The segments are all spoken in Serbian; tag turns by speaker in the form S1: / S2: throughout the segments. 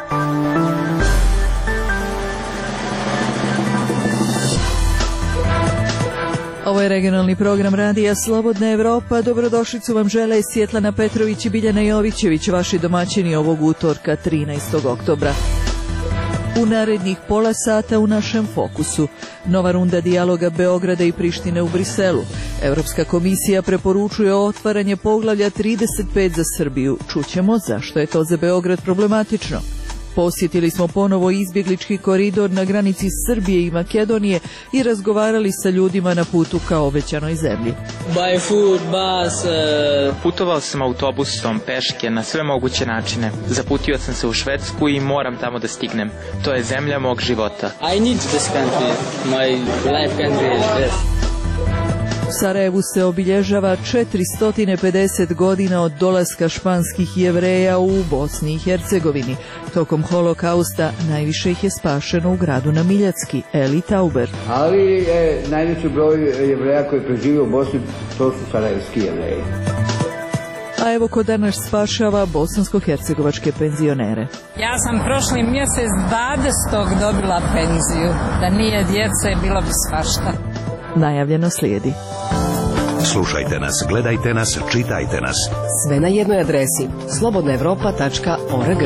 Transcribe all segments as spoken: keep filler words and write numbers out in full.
S1: Ovo je regionalni program Radija Slobodna Evropa. Dobrodošlicu vam žele Svjetlana Petrović i Biljana Jovićević, vaši domaćini ovog utorka trinaestog oktobra. U narednih pola sata u našem fokusu nova runda dijaloga Beograda i Prištine u Briselu. Evropska komisija preporučuje otvaranje poglavlja trideset pet za Srbiju. Čućemo zašto je to za Beograd problematično. Posjetili smo ponovo izbjeglički koridor na granici Srbije i Makedonije i razgovarali sa ljudima na putu ka obećanoj zemlji.
S2: By food, bus, uh...
S3: Putovao sam autobusom, peške, na sve moguće načine. Zaputio sam se u Švedsku i moram tamo da stignem. To je zemlja mog života.
S2: I need this country. My life country is this.
S1: U Sarajevu se obilježava četiristo pedeset godina od dolaska španskih Jevreja u Bosni i Hercegovini. Tokom holokausta najviše ih je spašeno u gradu na Miljacki, Eli Tauber.
S4: Ali je najveći broj Jevreja koji preživio u Bosni, to su sarajevski Jevreji.
S1: A evo ko danas spašava bosansko-hercegovačke penzionere.
S5: Ja sam prošli mjesec dvadesetog dobila penziju. Da nije djece, bilo bi svašta.
S1: Najavljeno slijedi.
S6: Slušajte nas, gledajte nas, čitajte nas.
S7: Sve na jednoj adresi slobodna evropa tačka org.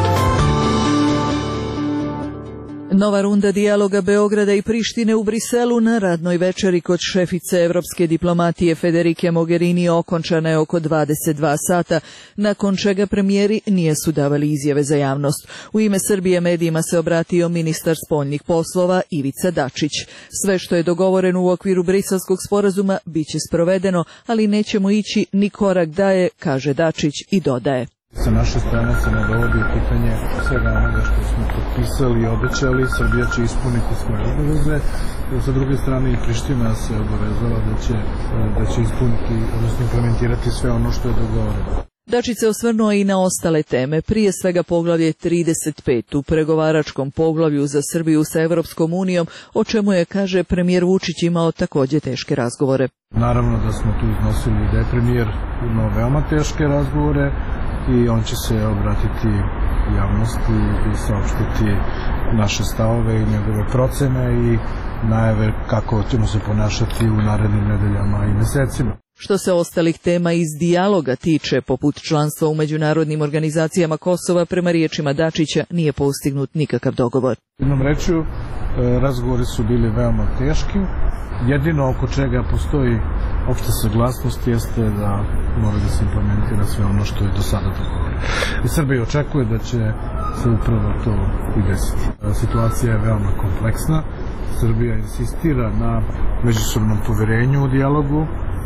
S1: Nova runda dijaloga Beograda i Prištine u Briselu na radnoj večeri kod šefice evropske diplomatije Federike Mogherini okončana je oko dvadeset dva sata, nakon čega premijeri nijesu davali izjave za javnost. U ime Srbije medijima se obratio ministar spoljnih poslova Ivica Dačić. Sve što je dogovoreno u okviru Briselskog sporazuma biće sprovedeno, ali nećemo ići ni korak dalje, kaže Dačić i dodaje.
S8: Sa naše strane se ne dovodi u pitanje svega onoga što smo potpisali i obećali. Srbija će ispuniti svoje obaveze. Sa druge strane i Priština se obavezala da će, da će ispuniti, odnosno implementirati sve ono što je dogovoreno.
S1: Dačić se osvrnuo i na ostale teme, prije svega poglavlje trideset pet u pregovaračkom poglavlju za Srbiju sa Evropskom unijom, o čemu je, kaže, premijer Vučić imao također teške razgovore.
S8: Naravno da smo tu iznosili da je premijer imao veoma teške razgovore i on će se obratiti javnosti i saopštiti naše stavove i njegove procene i najave kako ćemo se ponašati u narednim nedeljama i mesecima.
S1: Što se ostalih tema iz dijaloga tiče, poput članstva u međunarodnim organizacijama Kosova, prema riječima Dačića nije postignut nikakav dogovor.
S8: Jednom rečju, razgovori su bili veoma teški. Jedino oko čega postoji opšta saglasnost jeste da mora da se implementira sve ono što je do sada dogovoreno. I Srbija očekuje da će se upravo to i desiti. Situacija je veoma kompleksna. Srbija insistira na međusobnom poverenju u dijalogu,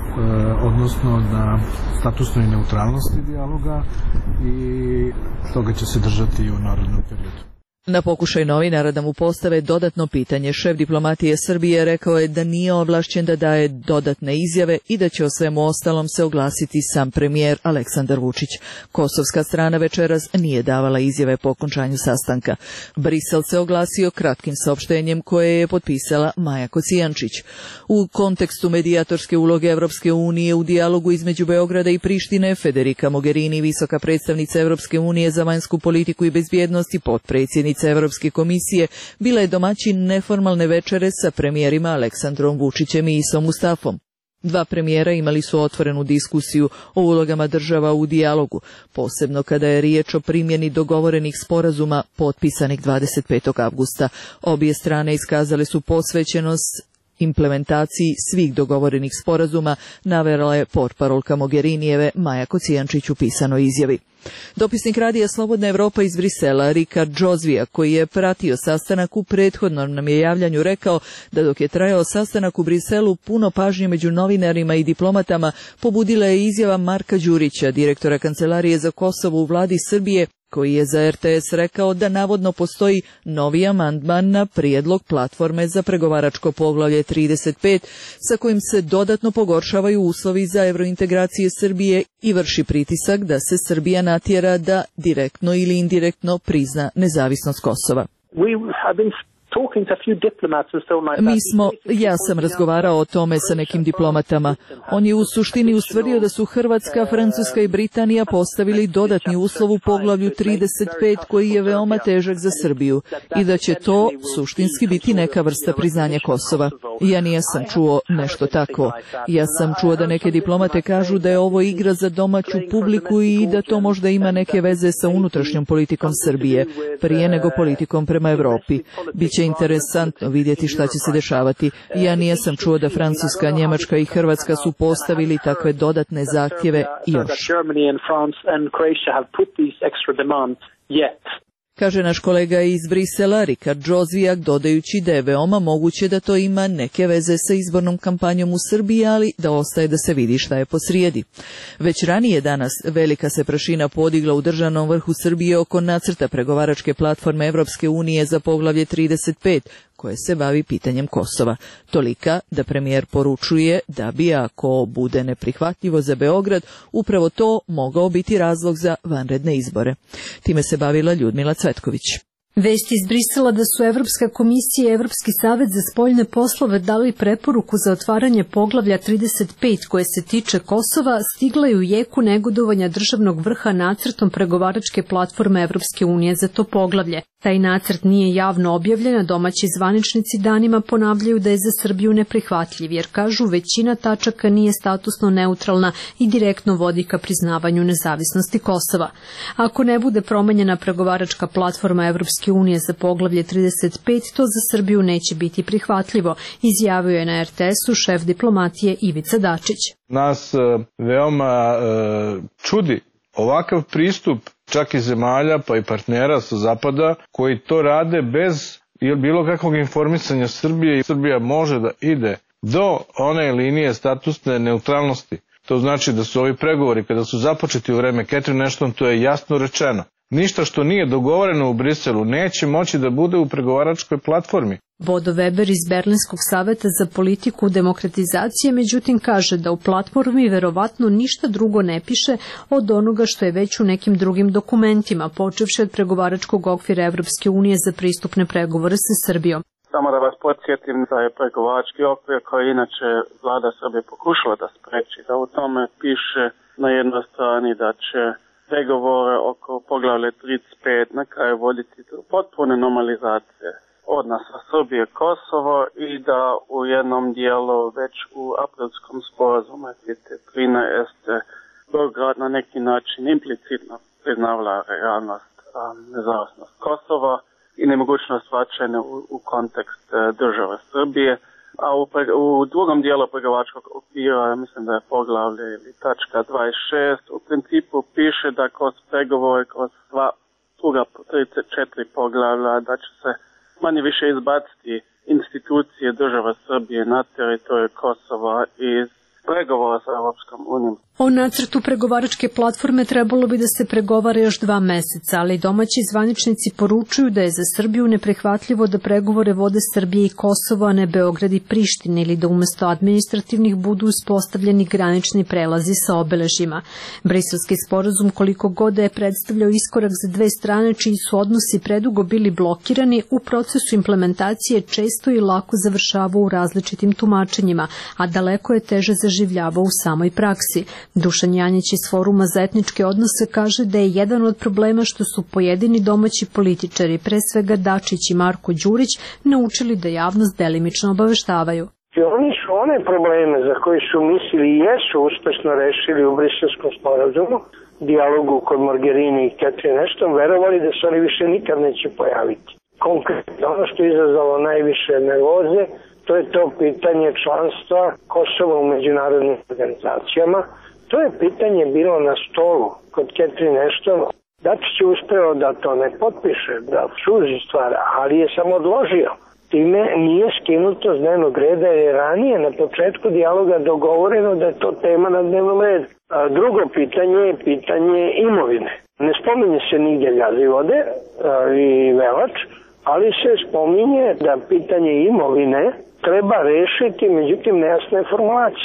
S8: odnosno na statusnoj neutralnosti dijaloga i toga će se držati i u narednom periodu.
S1: Na pokušaj novinara da mu postave dodatno pitanje, šef diplomatije Srbije rekao je da nije ovlašćen da daje dodatne izjave i da će o svemu ostalom se oglasiti sam premijer Aleksandar Vučić. Kosovska strana večeras nije davala izjave po okončanju sastanka. Brisel se oglasio kratkim saopštenjem koje je potpisala Maja Kocijančić. U kontekstu medijatorske uloge Evropske unije u dijalogu između Beograda i Prištine, Federika Mogherini, visoka predstavnica Evropske unije za vanjsku politiku i bezbjednost i potpredsjednica Evropske komisije, bila je domaćin neformalne večere sa premijerima Aleksandrom Vučićem i Isom Mustafom. Dva premijera imali su otvorenu diskusiju o ulogama država u dijalogu, posebno kada je riječ o primjeni dogovorenih sporazuma potpisanih dvadeset petog avgusta. Obje strane iskazale su posvećenost implementaciji svih dogovorenih sporazuma, navela je portparolka Mogherinijeve Maja Kocijančić u pisanoj izjavi. Dopisnik Radija Slobodna Evropa iz Brisela, Rikard Džozvija, koji je pratio sastanak u prethodnom nam je javljanju, rekao da dok je trajao sastanak u Briselu, puno pažnje među novinarima i diplomatama pobudila je izjava Marka Đurića, direktora Kancelarije za Kosovo u vladi Srbije, koji je za R T S rekao da navodno postoji novi amandman na prijedlog platforme za pregovaračko poglavlje trideset pet, sa kojim se dodatno pogoršavaju uslovi za evrointegracije Srbije i vrši pritisak da se Srbija natjera da direktno ili indirektno prizna nezavisnost Kosova.
S9: We have been
S1: Mi smo, ja sam razgovarao o tome sa nekim diplomatama. On je u suštini ustvrdio da su Hrvatska, Francuska i Britanija postavili dodatni uslov u poglavlju trideset pet koji je veoma težak za Srbiju i da će to suštinski biti neka vrsta priznanja Kosova. Ja nisam čuo nešto tako. Ja sam čuo da neke diplomate kažu da je ovo igra za domaću publiku i da to možda ima neke veze sa unutrašnjom politikom Srbije, prije nego politikom prema Evropi. Biće interesantno vidjeti šta će se dešavati. Ja nisam čuo da Francuska, Njemačka i Hrvatska su postavili takve dodatne zahtjeve još. Kaže naš kolega iz Brisela, Rikard Džozijak, dodajući da je veoma moguće da to ima neke veze sa izbornom kampanjom u Srbiji, ali da ostaje da se vidi šta je posrijedi. Već ranije danas velika se prašina podigla u državnom vrhu Srbije oko nacrta pregovaračke platforme Evropske unije za poglavlje trideset pet, koje se bavi pitanjem Kosova. Tolika da premijer poručuje da bi, ako bude neprihvatljivo za Beograd, upravo to mogao biti razlog za vanredne izbore. Time se bavila Ljudmila Cvetković.
S9: Vesti iz Brisela da su Evropska komisija i Evropski savet za spoljne poslove dali preporuku za otvaranje poglavlja trideset pet koje se tiče Kosova stigla je u jeku negodovanja državnog vrha nacrtom pregovaračke platforme Evropske unije za to poglavlje. Taj nacrt nije javno objavljen, a domaći zvaničnici danima ponavljaju da je za Srbiju neprihvatljiv, jer kažu većina tačaka nije statusno neutralna i direktno vodi ka priznavanju nezavisnosti Kosova. Ako ne bude promenjena pregovaračka platforma Evropske unije za poglavlje trideset pet, to za Srbiju neće biti prihvatljivo, izjavio je na er te esu šef diplomatije Ivica Dačić.
S10: Nas e, veoma e, čudi ovakav pristup čak i zemalja pa i partnera sa zapada koji to rade bez bilo kakvog informisanja Srbije i Srbija može da ide do one linije statusne neutralnosti. To znači da su ovi pregovori kada su započeti u vreme Catherine Ashton, to je jasno rečeno. Ništa što nije dogovoreno u Briselu neće moći da bude u pregovaračkoj platformi.
S9: Bodo Weber iz Berlinskog saveta za politiku demokratizacije međutim kaže da u platformi verovatno ništa drugo ne piše od onoga što je već u nekim drugim dokumentima, počevši od pregovaračkog okvira Evropske unije za pristupne pregovore sa Srbijom.
S11: Samo da vas podsjetim da je pregovarački okvir koji inače vlada Srbije pokušala da spreči, da u tome piše na jednoj strani da će pregovore oko poglavlja trideset pet na kraju voditi do potpune normalizacije odnosa Srbije Kosovo i da u jednom dijelu već u aprilskom sporazumu dvije tisuće trinaeste. Beograd na neki način implicitno priznavala realnost nezavisnost Kosova i nemogućnost vraćanja u, u kontekst države Srbije. A u, u drugom dijelu pregovaračkog okvira, mislim da je poglavlje ili tačka dvadeset šest, u principu piše da kroz pregovore, kroz sva druga trideset četiri poglavlja, da će se manje više izbaciti institucije države Srbije na teritoriju Kosova iz pregovora sa Evropskom unijom.
S9: O nacrtu pregovaračke platforme trebalo bi da se pregovara još dva meseca, ali domaći zvaničnici poručuju da je za Srbiju neprihvatljivo da pregovore vode Srbije i Kosovo, a ne Beograd i Priština, ili da umesto administrativnih budu uspostavljeni granični prelazi sa obeležjima. Briselski sporazum, koliko god da je predstavljao iskorak za dve strane čiji su odnosi predugo bili blokirani, u procesu implementacije često i lako završavao u različitim tumačenjima, a daleko je teže zaživljavao u samoj praksi. Dušan Janjić iz Foruma za etničke odnose kaže da je jedan od problema što su pojedini domaći političari, pre svega Dačić i Marko Đurić, naučili da javnost delimično obaveštavaju.
S12: Oni su one probleme za koje su mislili i jesu uspešno rešili u Briselskom sporazumu, dijalogu kod Mogherini i Catherine Ashton, verovali da se oni više nikad neće pojaviti. Konkretno, ono što je izazvalo najviše nervoze, to je to pitanje članstva Kosova u međunarodnim organizacijama. To je pitanje bilo na stolu kod Catherine Ashton. Dačić je uspeo da to ne potpiše, da suzi stvar, ali je samo odložio. Time nije skinuto s dnevnog reda, jer je ranije na početku dijaloga dogovoreno da je to tema na dnevnom redu. A drugo pitanje je pitanje imovine. Ne spominje se nigdje Ljazivode i Velač, ali se spominje da pitanje imovine treba rešiti, međutim nejasna je formulacija.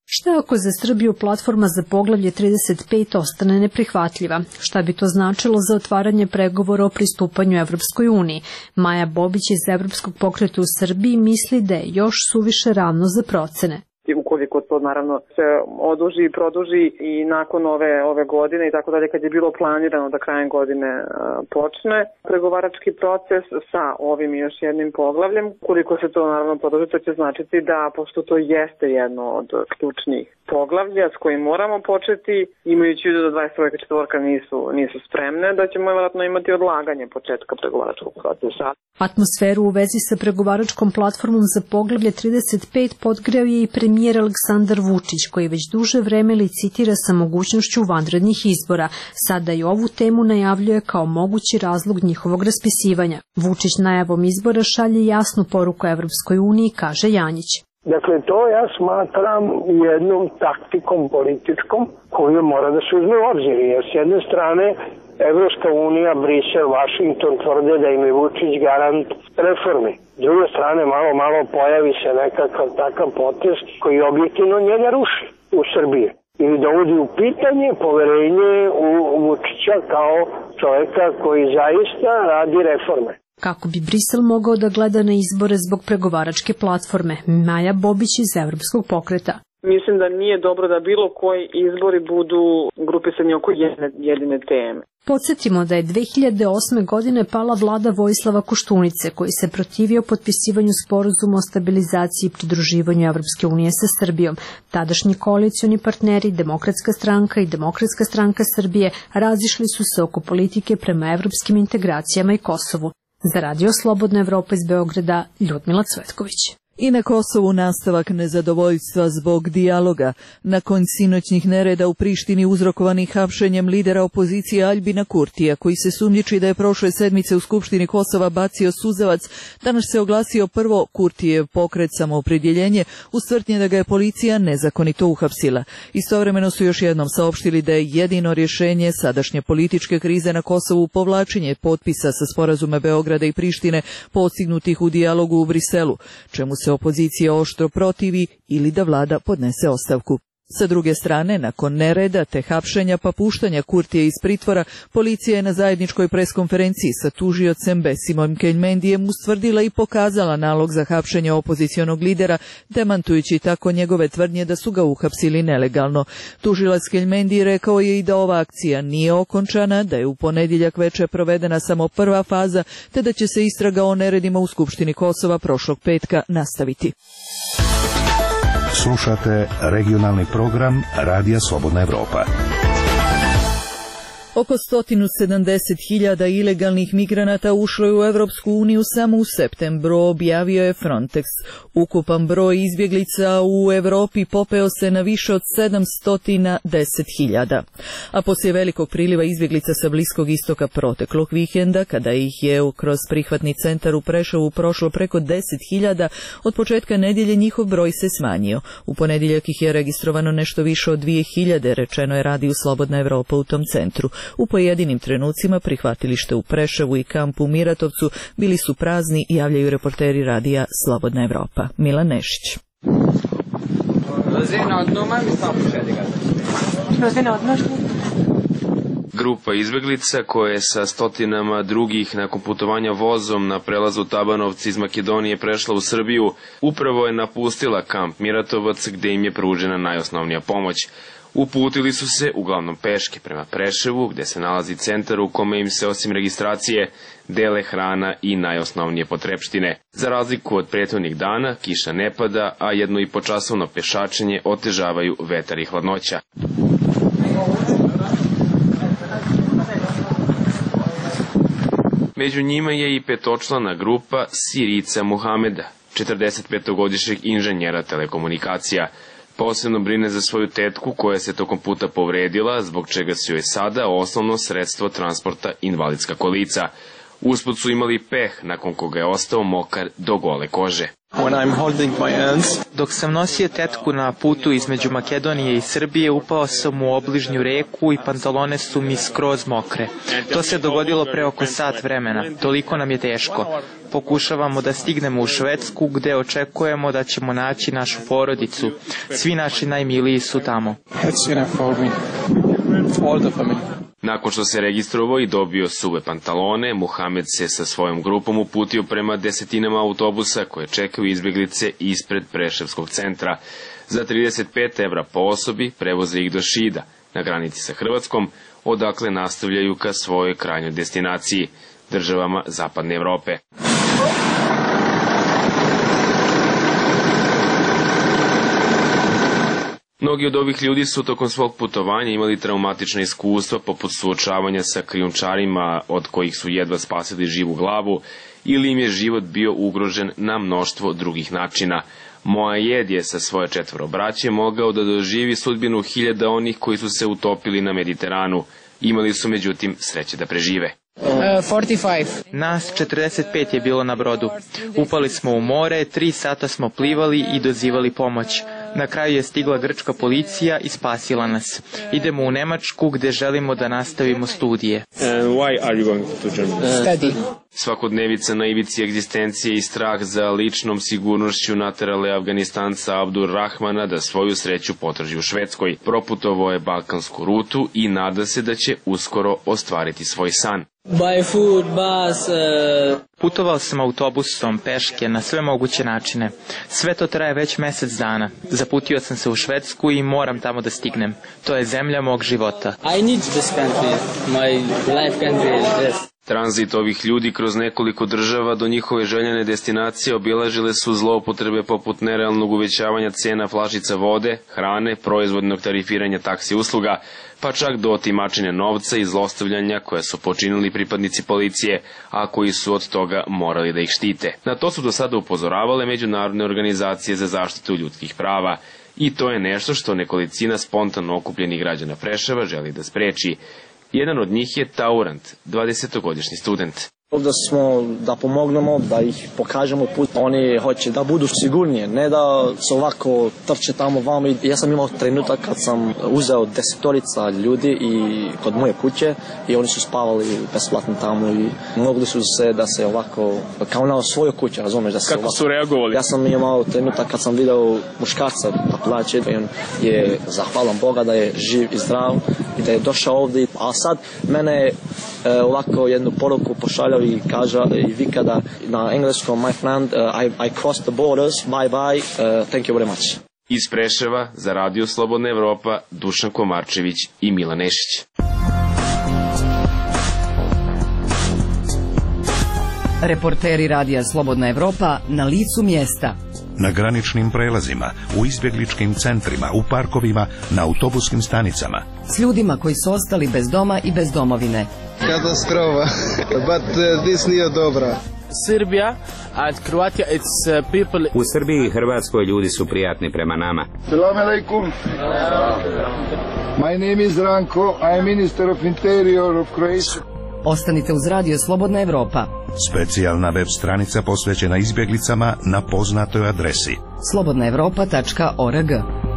S9: Šta ako za Srbiju platforma za poglavlje trideset pet ostane neprihvatljiva? Šta bi to značilo za otvaranje pregovora o pristupanju Evropskoj uniji? Maja Bobić iz Evropskog pokreta u Srbiji misli da je još suviše rano za procene.
S13: Ukoliko to naravno se oduži i produži i nakon ove ove godine i tako dalje, kad je bilo planirano da krajem godine uh, počne pregovarački proces sa ovim i još jednim poglavljem, koliko se to naravno produži, to će značiti da, pošto to jeste jedno od ključnih poglavlja s kojim moramo početi, imajući u vidu da dvadeset trojka četvorka nisu, nisu spremne, da ćemo vjerojatno imati odlaganje početka pregovaračkog procesa.
S9: Atmosferu u vezi sa pregovaračkom platformom za poglavlje trideset pet podgreo je i premijer Aleksandar Vučić, koji već duže vreme licitira sa mogućnošću vanrednih izbora. Sada i ovu temu najavljuje kao mogući razlog njihovog raspisivanja. Vučić najavom izbora šalje jasnu poruku Evropskoj uniji, kaže Janjić.
S12: Dakle, to ja smatram jednom taktikom političkom koju mora da se uzme u obzir. Jer s jedne strane Evropska unija, Brisel, Vašington tvrde da im je Vučić garant reforme. S druge strane, malo, malo pojavi se nekakav takav potez koji objektivno njega ruši u Srbiji. Ili dovodi u pitanje poverenje u Vučića kao čoveka koji zaista radi reforme.
S9: Kako bi Brisel mogao da gleda na izbore zbog pregovaračke platforme? Maja Bobić iz Evropskog pokreta.
S13: Mislim da nije dobro da bilo koji izbori budu grupisani oko jedne, jedine teme.
S9: Podsjetimo da je dve hiljade osme. godine pala vlada Vojislava Koštunice, koji se protivio potpisivanju sporazuma o stabilizaciji i pridruživanju Evropske unije sa Srbijom. Tadašnji koalicioni partneri, Demokratska stranka i Demokratska stranka Srbije, razišli su se oko politike prema evropskim integracijama i Kosovu. Za Radio Slobodna Evropa iz Beograda, Ljudmila Cvetković.
S1: I na Kosovu nastavak nezadovoljstva zbog dijaloga. Nakon sinoćnih nereda u Prištini uzrokovanih hapšenjem lidera opozicije Aljbina Kurtija, koji se sumnjiči da je prošle sedmice u Skupštini Kosova bacio suzavac, danas se oglasio prvo Kurtijev pokret Samoopredjeljenje uz tvrdnje da ga je policija nezakonito uhapsila. Istovremeno su još jednom saopštili da je jedino rješenje sadašnje političke krize na Kosovu povlačenje potpisa sa sporazume Beograda i Prištine postignutih u dijalogu u Briselu, čemu se opozicija oštro protivi ili da vlada podnese ostavku. Sa druge strane, nakon nereda te hapšenja pa puštanja Kurtije iz pritvora, policija je na zajedničkoj preskonferenciji sa tužiocem Besimom Keljmendijem ustvrdila i pokazala nalog za hapšenje opozicionog lidera, demantujući tako njegove tvrdnje da su ga uhapsili nelegalno. Tužilac Keljmendi rekao je i da ova akcija nije okončana, da je u ponedjeljak veče provedena samo prva faza, te da će se istraga o neredima u Skupštini Kosova prošlog petka nastaviti.
S6: Slušate regionalni program Radija Slobodna Evropa.
S1: Oko sto sedamdeset hiljada ilegalnih migranata ušlo je u Evropsku uniju samo u septembru, objavio je Frontex. Ukupan broj izbjeglica u Evropi popeo se na više od sedamsto deset hiljada. A poslije velikog priliva izbjeglica sa Bliskog istoka proteklog vikenda, kada ih je kroz prihvatni centar u Preševu prošlo preko deset hiljada, od početka nedjelje njihov broj se smanjio. U ponedjeljak ih je registrovano nešto više od dvije hiljade, rečeno je Radiju Slobodna Evropa u tom centru. U pojedinim trenucima prihvatilište u Preševu i kampu u Miratovcu bili su prazni, javljaju reporteri Radija Slobodna Evropa. Milan Nešić.
S14: Grupa izbeglica koja je sa stotinama drugih nakon putovanja vozom na prelazu Tabanovci iz Makedonije prešla u Srbiju, upravo je napustila kamp Miratovac gde im je pružena najosnovnija pomoć. Uputili su se uglavnom peške prema Preševu, gde se nalazi centar u kome im se osim registracije dele hrana i najosnovnije potrepštine. Za razliku od prethodnih dana, kiša ne pada, a jedno i počasovno pešačenje otežavaju vetar i hladnoća. Među njima je i petočlana grupa Sirica Muhameda, četrdesetpetogodišnjeg inženjera telekomunikacija. Posebno brine za svoju tetku koja se tokom puta povredila, zbog čega su joj sada osnovno sredstvo transporta invalidska kolica. Usput su imali peh, nakon koga je ostao mokar do gole kože.
S3: Dok sam nosio tetku na putu između Makedonije i Srbije, upao sam u obližnju reku i pantalone su mi skroz mokre. To se dogodilo pre oko sat vremena. Toliko nam je teško. Pokušavamo da stignemo u Švedsku, gde očekujemo da ćemo naći našu porodicu. Svi naši najmiliji su tamo.
S14: Nakon što se registrovao i dobio suve pantalone, Muhamed se sa svojom grupom uputio prema desetinama autobusa koje čekaju izbjeglice ispred Preševskog centra. Za trideset pet evra po osobi prevoze ih do Šida, na granici sa Hrvatskom, odakle nastavljaju ka svojoj krajnjoj destinaciji, državama Zapadne Evrope. Mnogi od ovih ljudi su tokom svog putovanja imali traumatična iskustva poput suočavanja sa krijumčarima od kojih su jedva spasili živu glavu ili im je život bio ugrožen na mnoštvo drugih načina. Moaed je sa svoje četvoro braće mogao da doživi sudbinu hiljada onih koji su se utopili na Mediteranu. Imali su međutim sreće da prežive.
S3: Nas četrdeset pet je bilo na brodu. Upali smo u more, tri sata smo plivali i dozivali pomoć. Na kraju je stigla grčka policija i spasila nas. Idemo u Nemačku gde želimo da nastavimo studije.
S14: Svakodnevica na ivici egzistencije i strah za ličnom sigurnošću naterale Afganistanca Abdur Rahmana da svoju sreću potraži u Švedskoj. Proputovao je balkansku rutu i nada se da će uskoro ostvariti svoj san.
S2: Buy food, bus, uh...
S3: Putovao sam autobusom, peške, na sve moguće načine. Sve to traje već mjesec dana. Zaputio sam se u Švedsku i moram tamo da stignem. To je zemlja mog života.
S2: I need this country. My life country is this.
S14: Tranzit ovih ljudi kroz nekoliko država do njihove željene destinacije obilažile su zloupotrebe poput nerealnog uvećavanja cena flašica vode, hrane, proizvodnog tarifiranja taksi usluga, pa čak do otimačine novca i zlostavljanja koja su počinili pripadnici policije, a koji su od toga morali da ih štite. Na to su do sada upozoravale međunarodne organizacije za zaštitu ljudskih prava. I to je nešto što nekolicina spontano okupljenih građana Preševa želi da spreči. Jedan od njih je Taurant, dvadesetogodišnji student.
S15: Ovdje smo da pomognemo, da ih pokažemo put. Oni hoće da budu sigurnije, ne da se ovako trče tamo vamo. Ja sam imao trenutak kad sam uzeo desetorica ljudi i kod moje kuće i oni su spavali besplatno tamo i mogli su se da se ovako, kao na svojoj kući, razumeš? Da se
S14: Kako
S15: ovako,
S14: su reagovali?
S15: Ja sam imao trenutak kad sam video muškarca da plaće i on je zahvalan Boga da je živ i zdrav i da je došao ovdje. A sad mene e, ovako jednu poruku pošaljao i kaže i vika da na engleskom my friend uh, I, I crossed the borders, bye bye, uh, thank you very much.
S14: Iz Preševa za Radio Slobodna Evropa Dušan Komarčević i Milan Nešić.
S7: Reporteri Radija Slobodna Evropa na licu mjesta.
S6: Na graničnim prelazima, u izbjegličkim centrima, u parkovima, na autobuskim stanicama.
S7: S ljudima koji su ostali bez doma i bez domovine.
S16: Katastrofa, but uh, this nije dobra.
S17: Serbia and Croatia, it's uh, people...
S18: U Srbiji i Hrvatskoj ljudi su prijatni prema nama.
S16: Salam alaikum. My name is Ranko, I am Minister of Interior of Croatia.
S7: Ostanite uz Radio Slobodna Evropa.
S6: Specijalna web stranica posvećena izbjeglicama na poznatoj adresi
S7: slobodna evropa tačka org.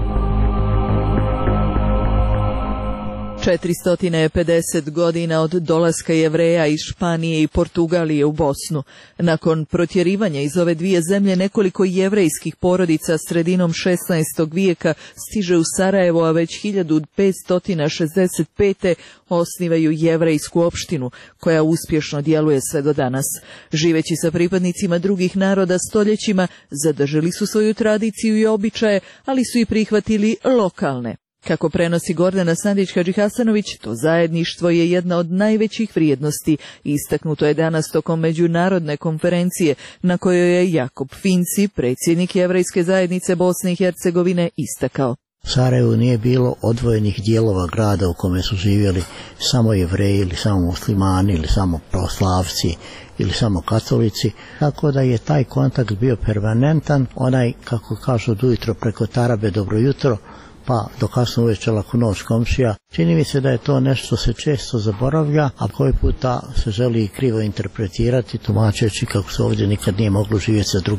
S1: četiristo pedeset godina od dolaska Jevreja iz Španije i Portugalije u Bosnu. Nakon protjerivanja iz ove dvije zemlje, nekoliko jevrejskih porodica sredinom šesnaestog vijeka stiže u Sarajevo, a već hiljadu petsto šezdeset pete osnivaju jevrejsku opštinu, koja uspješno djeluje sve do danas. Živeći sa pripadnicima drugih naroda stoljećima, zadržali su svoju tradiciju i običaje, ali su i prihvatili lokalne. Kako prenosi Gordana Sandić-Hadžihasanović, to zajedništvo je jedna od najvećih vrijednosti. Istaknuto je danas tokom međunarodne konferencije na kojoj je Jakob Finci, predsjednik Jevrejske zajednice Bosne i Hercegovine, istakao.
S19: U Sarajevu nije bilo odvojenih dijelova grada u kome su živjeli samo Jevreji ili samo muslimani ili samo pravoslavci ili samo katolici, tako da je taj kontakt bio permanentan, onaj, kako kažu od ujutro preko tarabe dobro jutro, pa do kasno uveče laku noć komšija. Čini mi se da je to nešto se često zaboravlja, a koji puta se želi krivo interpretirati, tumačeći kako se ovdje nikad nije moglo živjeti sa drugima.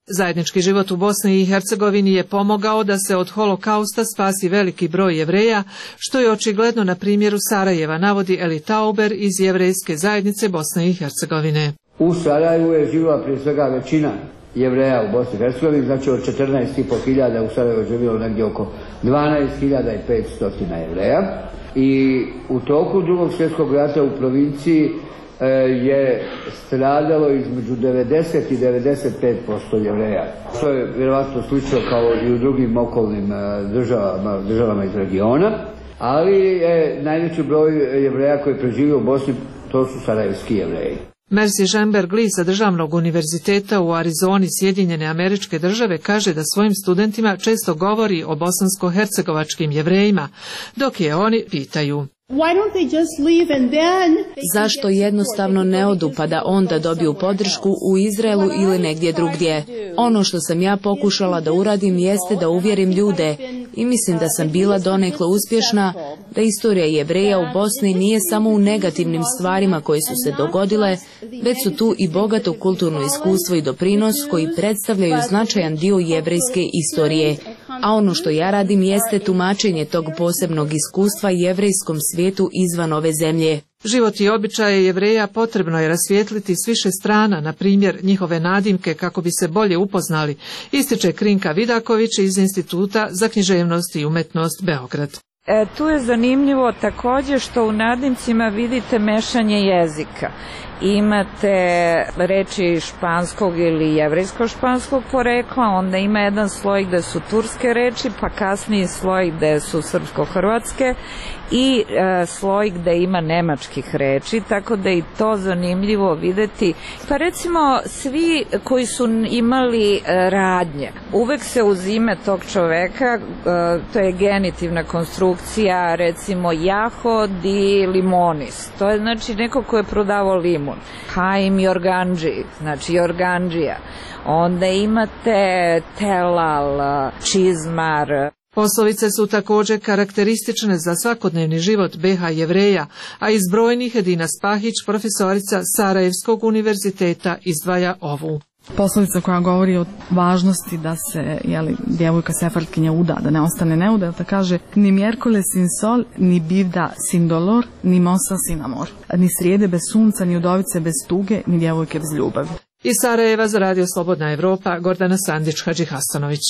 S20: Zajednički život u Bosni i Hercegovini je pomogao da se od holokausta spasi veliki broj Jevreja, što je očigledno na primjeru Sarajeva, navodi Eli Tauber iz Jevrejske zajednice Bosne i Hercegovine.
S4: U Sarajevu je živjela prije svega većina Jevreja u Bosni i Hercegovini, znači od četrnaest i po hiljada u Sarajevu je živjelo negdje oko dvanaest hiljada petsto Jevreja i u toku drugog svjetskog rata u provinciji je stradalo između devedeset i devedeset pet posto Jevreja. To je vjerovatno slično kao i u drugim okolnim državama, državama iz regiona, ali je najveći broj Jevreja koji je preživio u Bosni, to su sarajevski Jevreji.
S20: Mercy Žemberg-Lee sa Državnog univerziteta u Arizoni, Sjedinjene Američke Države, kaže da svojim studentima često govori o bosansko-hercegovačkim Jevrejima, dok je oni pitaju:
S21: zašto jednostavno ne odu pa da onda dobiju podršku u Izraelu ili negdje drugdje? Ono što sam ja pokušala da uradim jeste da uvjerim ljude, i mislim da sam bila donekle uspješna, da istorija Jevreja u Bosni nije samo u negativnim stvarima koje su se dogodile, već su tu i bogato kulturno iskustvo i doprinos koji predstavljaju značajan dio jevrejske istorije. A ono što ja radim jeste tumačenje tog posebnog iskustva jevrejskom svijetu izvan ove zemlje.
S20: Život i običaje Jevreja potrebno je rasvijetliti s više strana, na primjer njihove nadimke, kako bi se bolje upoznali, ističe Krinka Vidaković iz Instituta za književnost i umetnost Beograd.
S22: E, tu je zanimljivo također što u nadimcima vidite mešanje jezika. Imate reči španskog ili jevrejsko-španskog porekla, onda ima jedan sloj gde su turske reči, pa kasniji sloj gde su srpsko-hrvatske i e, sloj gde ima nemačkih reči, tako da je i to zanimljivo videti. Pa recimo svi koji su imali e, radnje, uvek se uz ime tog čoveka, e, to je genitivna konstrukcija, recimo jahod i limonis, to je znači neko ko je prodavao limun. Haim Jorganđi, znači Jorganđija. Onda imate telal, čizmar.
S20: Poslovice su također karakteristične za svakodnevni život be ha Jevreja, a iz brojnih Edina Spahić, profesorica Sarajevskog univerziteta, izdvaja ovu.
S23: Poslovica koja govori o važnosti da se jeli, djevojka sefardkinja uda, da ne ostane neuda, da kaže ni mjerkole sin sol, ni bivda sin dolor, ni mosa sin amor. Ni srijede bez sunca, ni udovice bez tuge, ni djevojke bez ljubavi.
S20: Iz Sarajeva za Radio Slobodna Evropa, Gordana Sandić, Hadži Hasanović.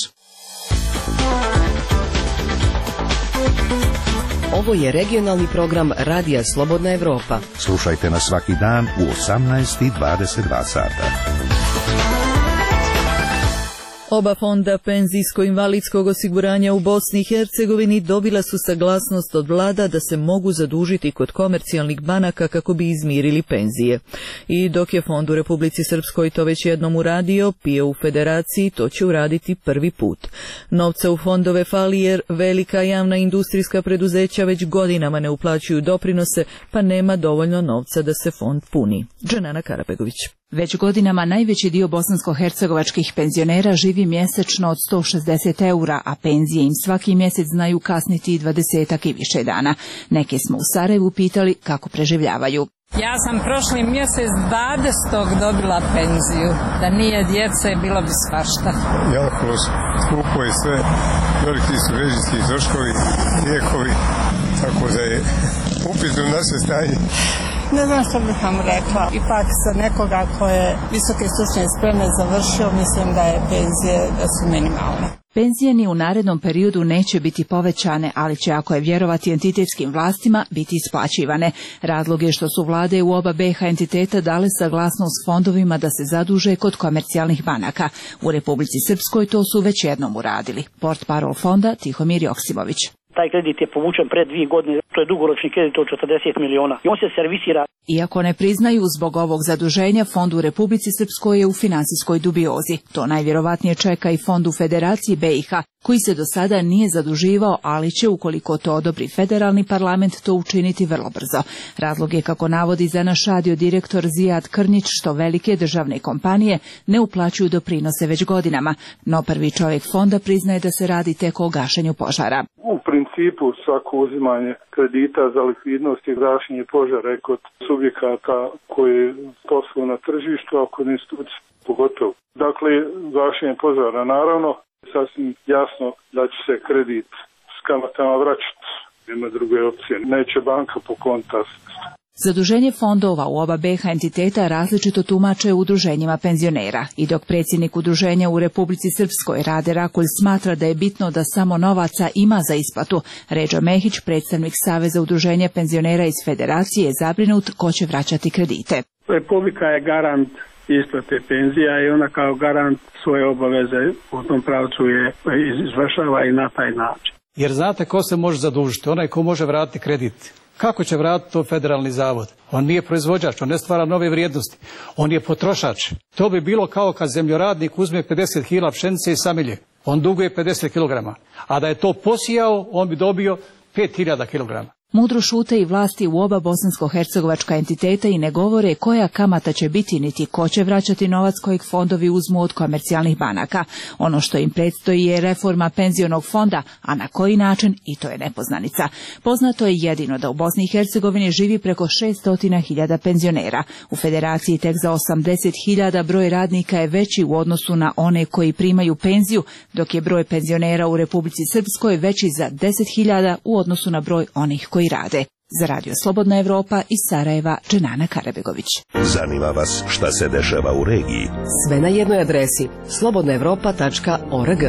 S7: Ovo je regionalni program Radija Slobodna Evropa.
S6: Slušajte nas svaki dan u osamnaest i dvadeset dva sata.
S1: Oba fonda penzijsko-invalidskog osiguranja u Bosni i Hercegovini dobila su saglasnost od vlada da se mogu zadužiti kod komercijalnih banaka kako bi izmirili penzije. I dok je fond u Republici Srpskoj to već jednom uradio, P I O u Federaciji to će uraditi prvi put. Novca u fondove fali jer velika javna industrijska preduzeća već godinama ne uplaćuju doprinose, pa nema dovoljno novca da se fond puni. Dženana Karabegović.
S24: Već godinama najveći dio bosansko-hercegovačkih penzionera živi mjesečno od sto šezdeset eura, a penzije im svaki mjesec znaju kasniti i dvadesetak i više dana. Neke smo u Sarajevu pitali kako preživljavaju.
S5: Ja sam prošli mjesec dvadesetog dobila penziju. Da nije djece, bilo bi svašta.
S25: Jako skupo je sve, veliki su režijski troškovi, lijekovi, tako da je upitno naše stanje.
S26: Ne znam što bih vam rekla. Ipak za nekoga ko je visoke stručne spreme završio, mislim da je penzije da su minimalne.
S24: Penzije ni u narednom periodu neće biti povećane, ali će, ako je vjerovati entitetskim vlastima, biti isplaćivane. Razlog je što su vlade u oba be ha entiteta dale saglasnost fondovima da se zaduže kod komercijalnih banaka. U Republici Srpskoj to su već jednom uradili. Portparol fonda Tihomir Joksimović.
S27: Taj kredit je povučen pred dvije godine, to je dugoročni kredit od četrdeset miliona i on se servisira.
S24: Iako ne priznaju zbog ovog zaduženja, fond u Republici Srpskoj je u finansijskoj dubiozi. To najvjerovatnije čeka i fond u Federaciji be i ha. koji se do sada nije zaduživao, ali će, ukoliko to odobri federalni parlament, to učiniti vrlo brzo. Razlog je, kako navodi Zena Šadio, direktor Zijad Krnjić, što velike državne kompanije ne uplaćuju doprinose već godinama, no prvi čovjek fonda priznaje da se radi tek o gašenju požara.
S16: U principu svako uzimanje kredita za likvidnost i gašenje požara je kod subjekata koji posluju na tržištu, a kod institucija pogotovo. Dakle, gašenje požara naravno, sasvim jasno da će se kredit s kamatama vraćati. Nema druge opcije. Neće banka pokloniti ta sredstva.
S24: Zaduženje fondova u oba B iH entiteta različito tumače u udruženjima penzionera, i dok predsjednik udruženja u Republici Srpskoj Rade Rakulj smatra da je bitno da samo novaca ima za isplatu, Redžo Mehić, predstavnik Saveza udruženja penzionera iz Federacije, je zabrinut ko će vraćati kredite.
S3: Republika je garant isplate penzija i ona kao garant svoje obaveze u tom pravcu je izvršava i na taj način.
S8: Jer znate ko se može zadužiti? Onaj ko može vratiti kredit. Kako će vratiti to federalni zavod? On nije proizvođač, on ne stvara nove vrijednosti. On je potrošač. To bi bilo kao kad zemljoradnik uzme pedeset kila pšenice i samilje. On duguje pedeset kilograma. A da je to posijao, on bi dobio pet hiljada kilograma.
S24: Mudro šute i vlasti u oba bosansko-hercegovačka entiteta i ne govore koja kamata će biti, niti ko će vraćati novac kojeg fondovi uzmu od komercijalnih banaka. Ono što im predstoji je reforma penzionog fonda, a na koji način, i to je nepoznanica. Poznato je jedino da u Bosni i Hercegovini živi preko šesto hiljada penzionera. U Federaciji tek za osamdeset hiljada broj radnika je veći u odnosu na one koji primaju penziju, dok je broj penzionera u Republici Srpskoj veći za deset hiljada u odnosu na broj onih koji rade. Za Radio Slobodna Evropa iz Sarajeva, Dženana Karabegović.
S6: Zanima vas šta se dešava u regiji?
S9: Sve na jednoj adresi slobodna evropa tačka org.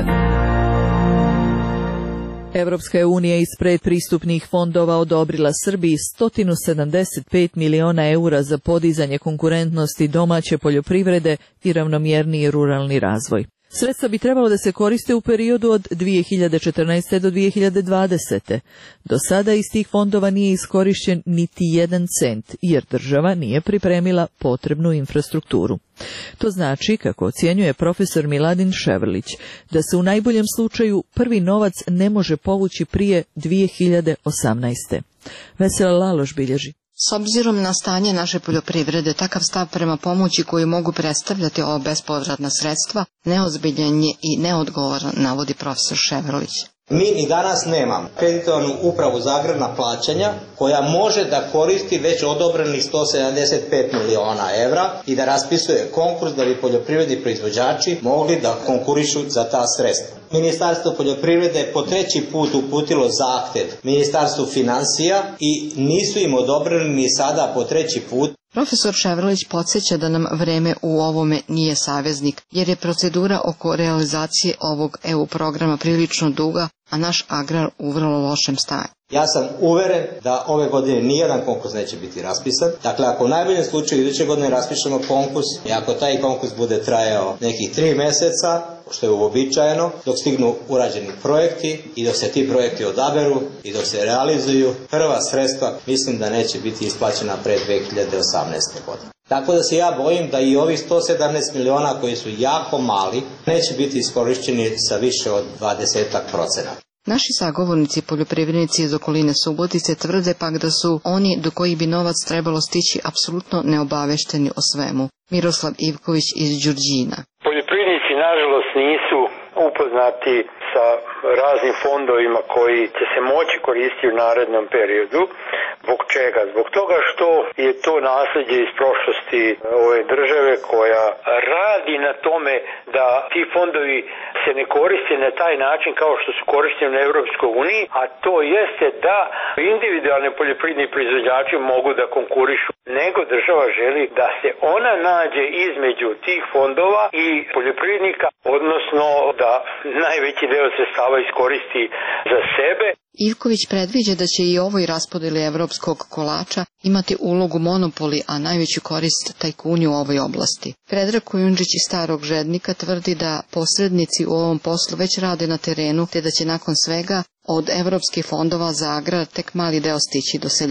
S1: Evropska unija iz predpristupnih fondova odobrila Srbiji sto sedamdeset pet miliona eura za podizanje konkurentnosti domaće poljoprivrede i ravnomjerniji ruralni razvoj. Sredstva bi trebalo da se koriste u periodu od dvije hiljade četrnaeste. do dvije hiljade dvadesete. Do sada iz tih fondova nije iskorišćen niti jedan cent, jer država nije pripremila potrebnu infrastrukturu. To znači, kako ocjenjuje profesor Miladin Ševrlić, da se u najboljem slučaju prvi novac ne može povući prije dvije hiljade osamnaeste. Vesela Laloš bilježi.
S10: S obzirom na stanje naše poljoprivrede, takav stav prema pomoći koju mogu predstavljati ova bespovratna sredstva neozbiljan je i neodgovoran, navodi profesor Ševrlić.
S11: Mi ni danas nemamo kreditovanu upravu za agrarna plaćanja koja može da koristi već odobrenih sto sedamdeset pet miliona evra i da raspisuje konkurs da bi poljoprivredni proizvođači mogli da konkurišu za ta sredstva. Ministarstvo poljoprivrede je po treći put uputilo zahtev Ministarstvu finansija i nisu im odobreni ni sada po treći put.
S10: Profesor Ševrlić podsjeća da nam vreme u ovome nije saveznik, jer je procedura oko realizacije ovog E U programa prilično duga, a naš agrar u vrlo lošem stanju.
S11: Ja sam uveren da ove godine nijedan konkurs neće biti raspisan. Dakle, ako u najboljem slučaju iduće godine raspišemo konkurs i ako taj konkurs bude trajao nekih tri meseca, što je uobičajeno, dok stignu urađeni projekti i dok se ti projekti odaberu i dok se realizuju, prva sredstva mislim da neće biti isplaćena pre dve hiljade osamnaeste. godine. Tako da se ja bojim da i ovih sto sedamnaest miliona koji su jako mali neće biti iskorišćeni sa više od dvadeset procenata.
S10: Naši sagovornici poljoprivrednici iz okoline Subotice tvrde pak da su oni do kojih bi novac trebalo stići apsolutno neobavešteni o svemu. Miroslav Ivković iz Đurđina.
S12: Poljoprivrednici nažalost nisu upoznati sa raznim fondovima koji će se moći koristiti u narednom periodu. Zbog čega? Zbog toga što je to nasljeđe iz prošlosti ove države koja radi na tome da ti fondovi se ne koriste na taj način kao što su korišteni na Europskoj uniji, a to jeste da individualni poljoprivredni proizvođači mogu da konkurišu, nego država želi da se ona nađe između tih fondova i poljoprivrednika, odnosno da najveći deo sredstava iskoristi za sebe.
S10: Ivković predviđa da će i ovoj raspodeli evropskog kolača imati ulogu monopoli, a najveću korist tajkuni u ovoj oblasti. Predrag Kujundžić iz Starog Žednika tvrdi da posrednici u ovom poslu već rade na terenu, te da će nakon svega od evropskih fondova za agrar tek mali deo stići do seljaka.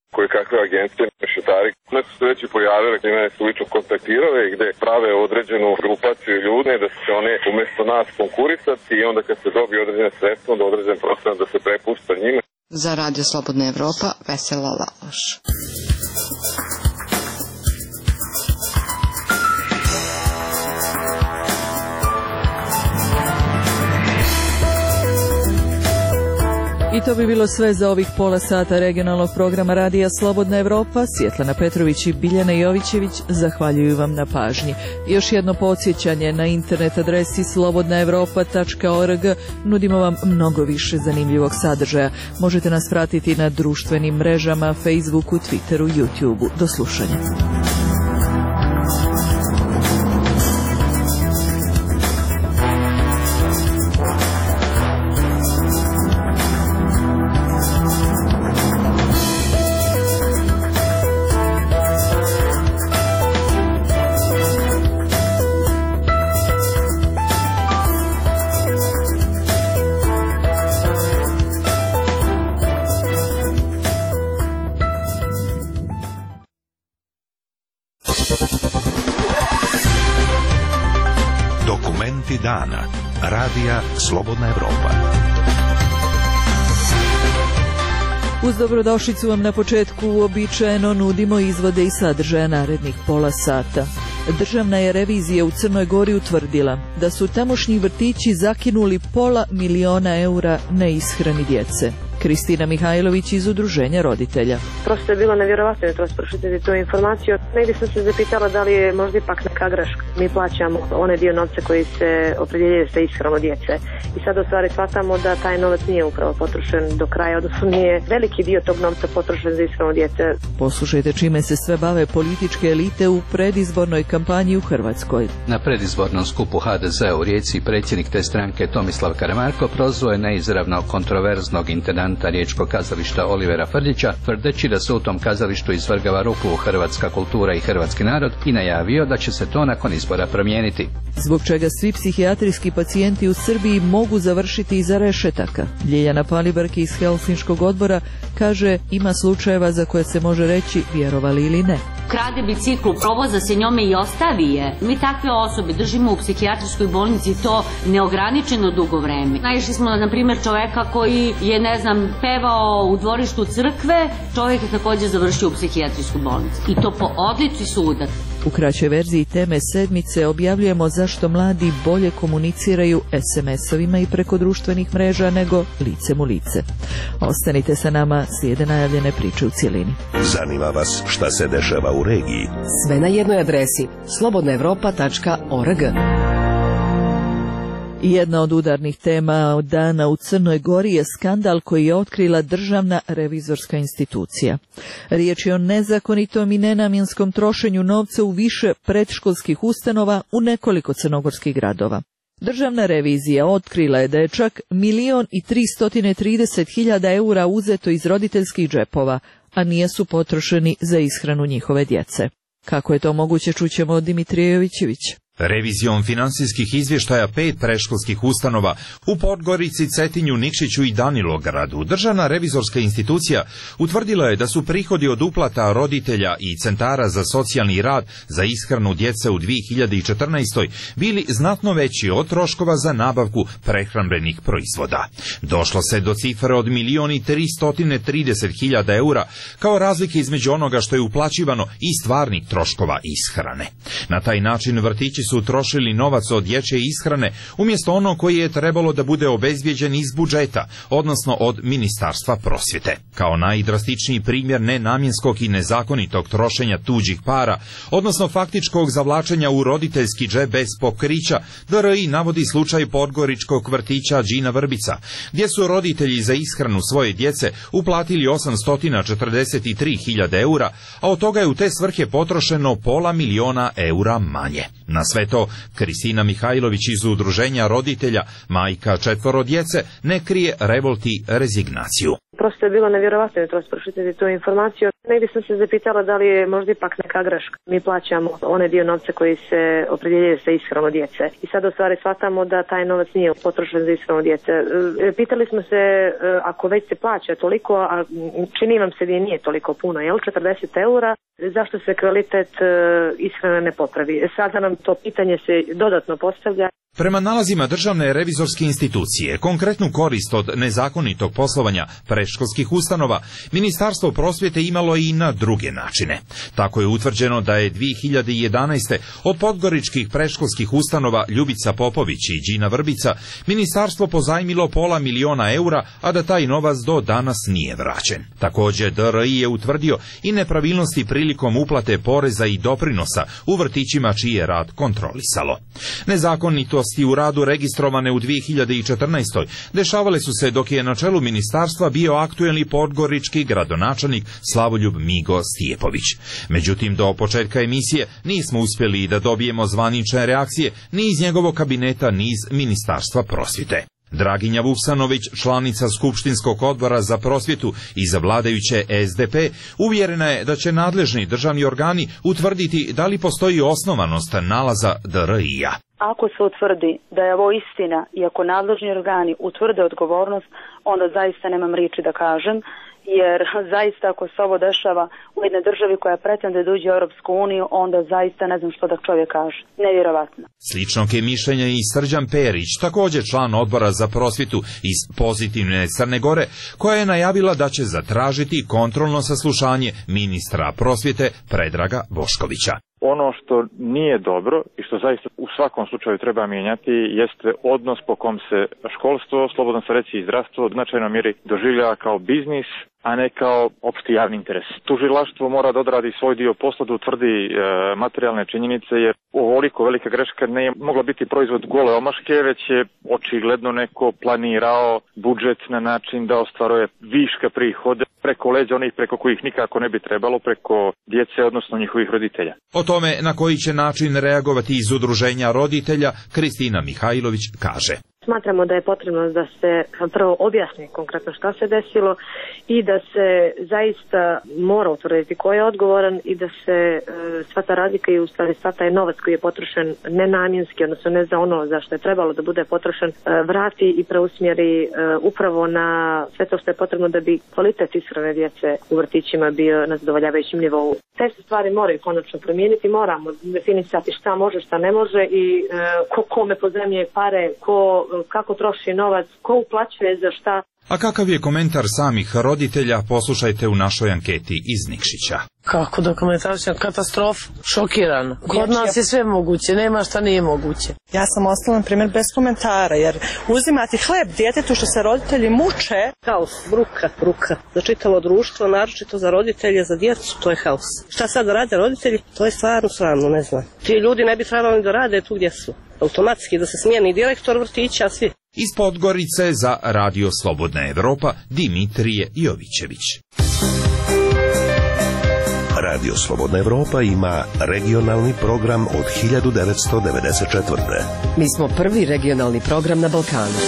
S2: koje kakve agencije, mešetari. One su se već i pojavile, gdje mene su lično kontaktirale i gde prave određenu grupaciju ljude, da će one umjesto nas konkurisati i onda kad se dobije određene sredstva, onda određen procenat da se prepušta njima.
S10: Za Radio Slobodna Evropa, Vesela Laloš.
S1: I to bi bilo sve za ovih pola sata regionalnog programa Radija Slobodna Evropa. Svjetlana Petrović i Biljana Jovićević zahvaljuju vam na pažnji. Još jedno podsjećanje, na internet adresi slobodna evropa tačka org nudimo vam mnogo više zanimljivog sadržaja. Možete nas pratiti na društvenim mrežama, Facebooku, Twitteru, YouTubeu. Do slušanja.
S6: Dokumenti dana. Radija Slobodna Evropa.
S1: Uz dobrodošlicu vam na početku uobičajeno nudimo izvode i sadržaja narednih pola sata. Državna je revizija u Crnoj Gori utvrdila da su tamošnji vrtići zakinuli pola miliona eura na ishrani djece. Kristina Mihajlović iz Udruženja roditelja.
S13: Prosto je bilo nevjerovatno jutros pročitati tu informaciju. Negdje sam se zapitala da li je možda ipak neka greška. Mi plaćamo onaj dio novca koji se opredjeljuje za ishranu djece. I sad u stvari shvatamo da taj novac nije upravo potrošen do kraja, odnosno nije veliki dio tog novca potrošen za ishranu djece.
S1: Poslušajte čime se sve bave političke elite u predizbornoj kampanji u Hrvatskoj.
S14: Na predizbornom skupu ha de ze u Rijeci predsjednik te stranke Tomislav Karamarko prozvao je neizravno kontroverznog intendanta riječkog kazališta Olivera Frljića, tvrdeći da se u tom kazalištu izvrgava ruklu hrvatska kultura i hrvatski narod i najavio da će se to nakon izbora promijeniti.
S1: Zbog čega svi psihijatrijski pacijenti u Srbiji mogu završiti iza rešetaka. Ljiljana Palibarki iz Helsinškog odbora kaže ima slučajeva za koje se može reći vjerovali ili ne.
S15: Krade biciklu, provoza se njome i ostavi je. Mi takve osobe držimo u psihijatrijskoj bolnici to neograničeno dugo vreme. Naišli smo na primjer čoveka koji je, ne znam, pevao u dvorištu crkve, čovjek je također završio u psihijatrijskoj bolnici. I to po odlici suda.
S1: U kraćoj verziji teme sedmice objavljujemo zašto mladi bolje komuniciraju es em esovima i preko društvenih mreža nego licem u lice. Ostanite sa nama, slijede najavljene priče u cjelini.
S6: Zanima vas šta se dešava u regiji?
S9: Sve na jednoj adresi slobodna evropa tačka org.
S1: Jedna od udarnih tema od dana u Crnoj Gori je skandal koji je otkrila Državna revizorska institucija. Riječ je o nezakonitom i nenamjenskom trošenju novca u više predškolskih ustanova u nekoliko crnogorskih gradova. Državna revizija otkrila je da je čak milion i tristo trideset hiljada eura uzeto iz roditeljskih džepova, a nisu potrošeni za ishranu njihove djece. Kako je to moguće, čućemo od Dimitrija Jovićević.
S17: Revizijom finansijskih izvještaja pet predškolskih ustanova u Podgorici, Cetinju, Nikšiću i Danilogradu, Državna revizorska institucija utvrdila je da su prihodi od uplata roditelja i centara za socijalni rad za ishranu djece u dvije hiljade četrnaestoj bili znatno veći od troškova za nabavku prehrambenih proizvoda. Došlo se do cifre od milion i tristo trideset hiljada eura kao razlike između onoga što je uplaćivano i stvarnih troškova ishrane. Na taj način vrtići su trošili novac od dječje ishrane umjesto ono koji je trebalo da bude obezbijeđen iz budžeta, odnosno od Ministarstva prosvjete. Kao najdrastičniji primjer nenamjenskog i nezakonitog trošenja tuđih para, odnosno faktičkog zavlačenja u roditeljski džep bez pokrića, D R I navodi slučaj podgoričkog vrtića Đina Vrbica, gdje su roditelji za ishranu svoje djece uplatili osamsto četrdeset tri hiljade eura, a od toga je u te svrhe potrošeno pola miliona eura manje. Na sve to, Kristina Mihajlović iz Udruženja roditelja, majka četvoro djece, ne krije revolt i rezignaciju.
S13: Prosto je bilo nevjerovatno jutros pročitati tu informaciju. Negdje sam se zapitala da li je možda ipak neka greška. Mi plaćamo onaj dio novca koji se opredjeljuje za ishranu djece. I sad u stvari shvatamo da taj novac nije potrošen za ishranu djece. Pitali smo se, ako već se plaća toliko, a čini vam se da nije toliko puno, jel, četrdeset eura, zašto se kvalitet ishrane ne popravi? Sada nam to pitanje se dodatno postavlja.
S17: Prema nalazima Državne revizorske institucije, konkretnu korist od nezakonitog poslovanja predškolskih ustanova, Ministarstvo prosvjete imalo i na druge načine. Tako je utvrđeno da je dvije hiljade jedanaeste. od podgoričkih predškolskih ustanova Ljubica Popović i Đina Vrbica Ministarstvo pozajmilo pola miliona eura, a da taj novac do danas nije vraćen. Također D R I je utvrdio i nepravilnosti prilikom uplate poreza i doprinosa u vrtićima čiji je rad kontrolisalo. Nezakonitosti u radu registrovane u dvije hiljade četrnaestoj. dešavale su se dok je na čelu ministarstva bio aktuelni podgorički gradonačelnik Slavoljub Migo Stijepović. Međutim, do početka emisije nismo uspjeli da dobijemo zvanične reakcije ni iz njegovog kabineta ni iz Ministarstva prosvjete. Draginja Vuksanović, članica Skupštinskog odbora za prosvjetu i za vladajuće S D P, uvjerena je da će nadležni državni organi utvrditi da li postoji osnovanost nalaza D R I-a.
S4: Ako se utvrdi da je ovo istina i ako nadležni organi utvrde odgovornost, onda zaista nemam riječi da kažem, jer zaista ako se ovo dešava u jednoj državi koja pretende da uđe u Europsku uniju, onda zaista ne znam što da čovjek kaže. Nevjerovatno.
S17: Sličnog je mišljenja i Srđan Perić, također član odbora za prosvjetu iz Pozitivne Crne Gore, koja je najavila da će zatražiti kontrolno saslušanje ministra prosvjete Predraga Boškovića.
S18: Ono što nije dobro i što zaista u svakom slučaju treba mijenjati jeste odnos po kom se školstvo, slobodno se reći i zdravstvo, u značajnoj mjeri doživljava kao biznis, a ne kao opšti javni interes. Tužilaštvo mora da odradi svoj dio posla, da utvrdi e, materijalne činjenice, jer ovoliko velika greška ne je mogla biti proizvod gole omaške, već je očigledno neko planirao budžet na način da ostvaruje viška prihode preko leđa onih preko kojih nikako ne bi trebalo, preko djece, odnosno njihovih roditelja.
S17: O tome na koji će način reagovati iz udruženja roditelja, Kristina Mihajlović kaže.
S13: Smatramo da je potrebno da se prvo objasni konkretno šta se desilo i da se zaista mora utvrditi ko je odgovoran i da se e, sva ta razlika i u stvari sva taj novac koji je potrošen nenamjenski, odnosno ne za ono za što je trebalo da bude potrošen, e, vrati i preusmjeri e, upravo na sve to što je potrebno da bi kvalitet ishrane djece u vrtićima bio na zadovoljavajućem nivou. Te se stvari moraju konačno promijeniti, moramo definisati šta može, šta ne može i e, ko kome pozajmljuje pare, ko kako troši novac, ko uplaćuje za šta.
S17: A kakav je komentar samih roditelja, poslušajte u našoj anketi iz Nikšića.
S19: Kako dokumentaričan katastrof, šokiran. Kod nas je sve moguće, nema šta nije moguće.
S20: Ja sam ostala, na primjer, bez komentara, jer uzimati hleb djetetu što se roditelji muče.
S21: Haos, bruka, bruka. Za čitavo društvo, naročito za roditelje, za djecu, to je haos. Šta sad da rade roditelji? To je stvarno sramno, ne znam. Ti ljudi ne bi trebali da rade tu gdje su. Automatski da se smijeni direktor vrtića, svi.
S17: Iz Podgorice za Radio Slobodna Evropa, Dimitrije Jovićević.
S22: Radio Slobodna Evropa ima regionalni program od hiljadu devetsto devedeset četvrte.
S9: Mi smo prvi regionalni program na Balkanu.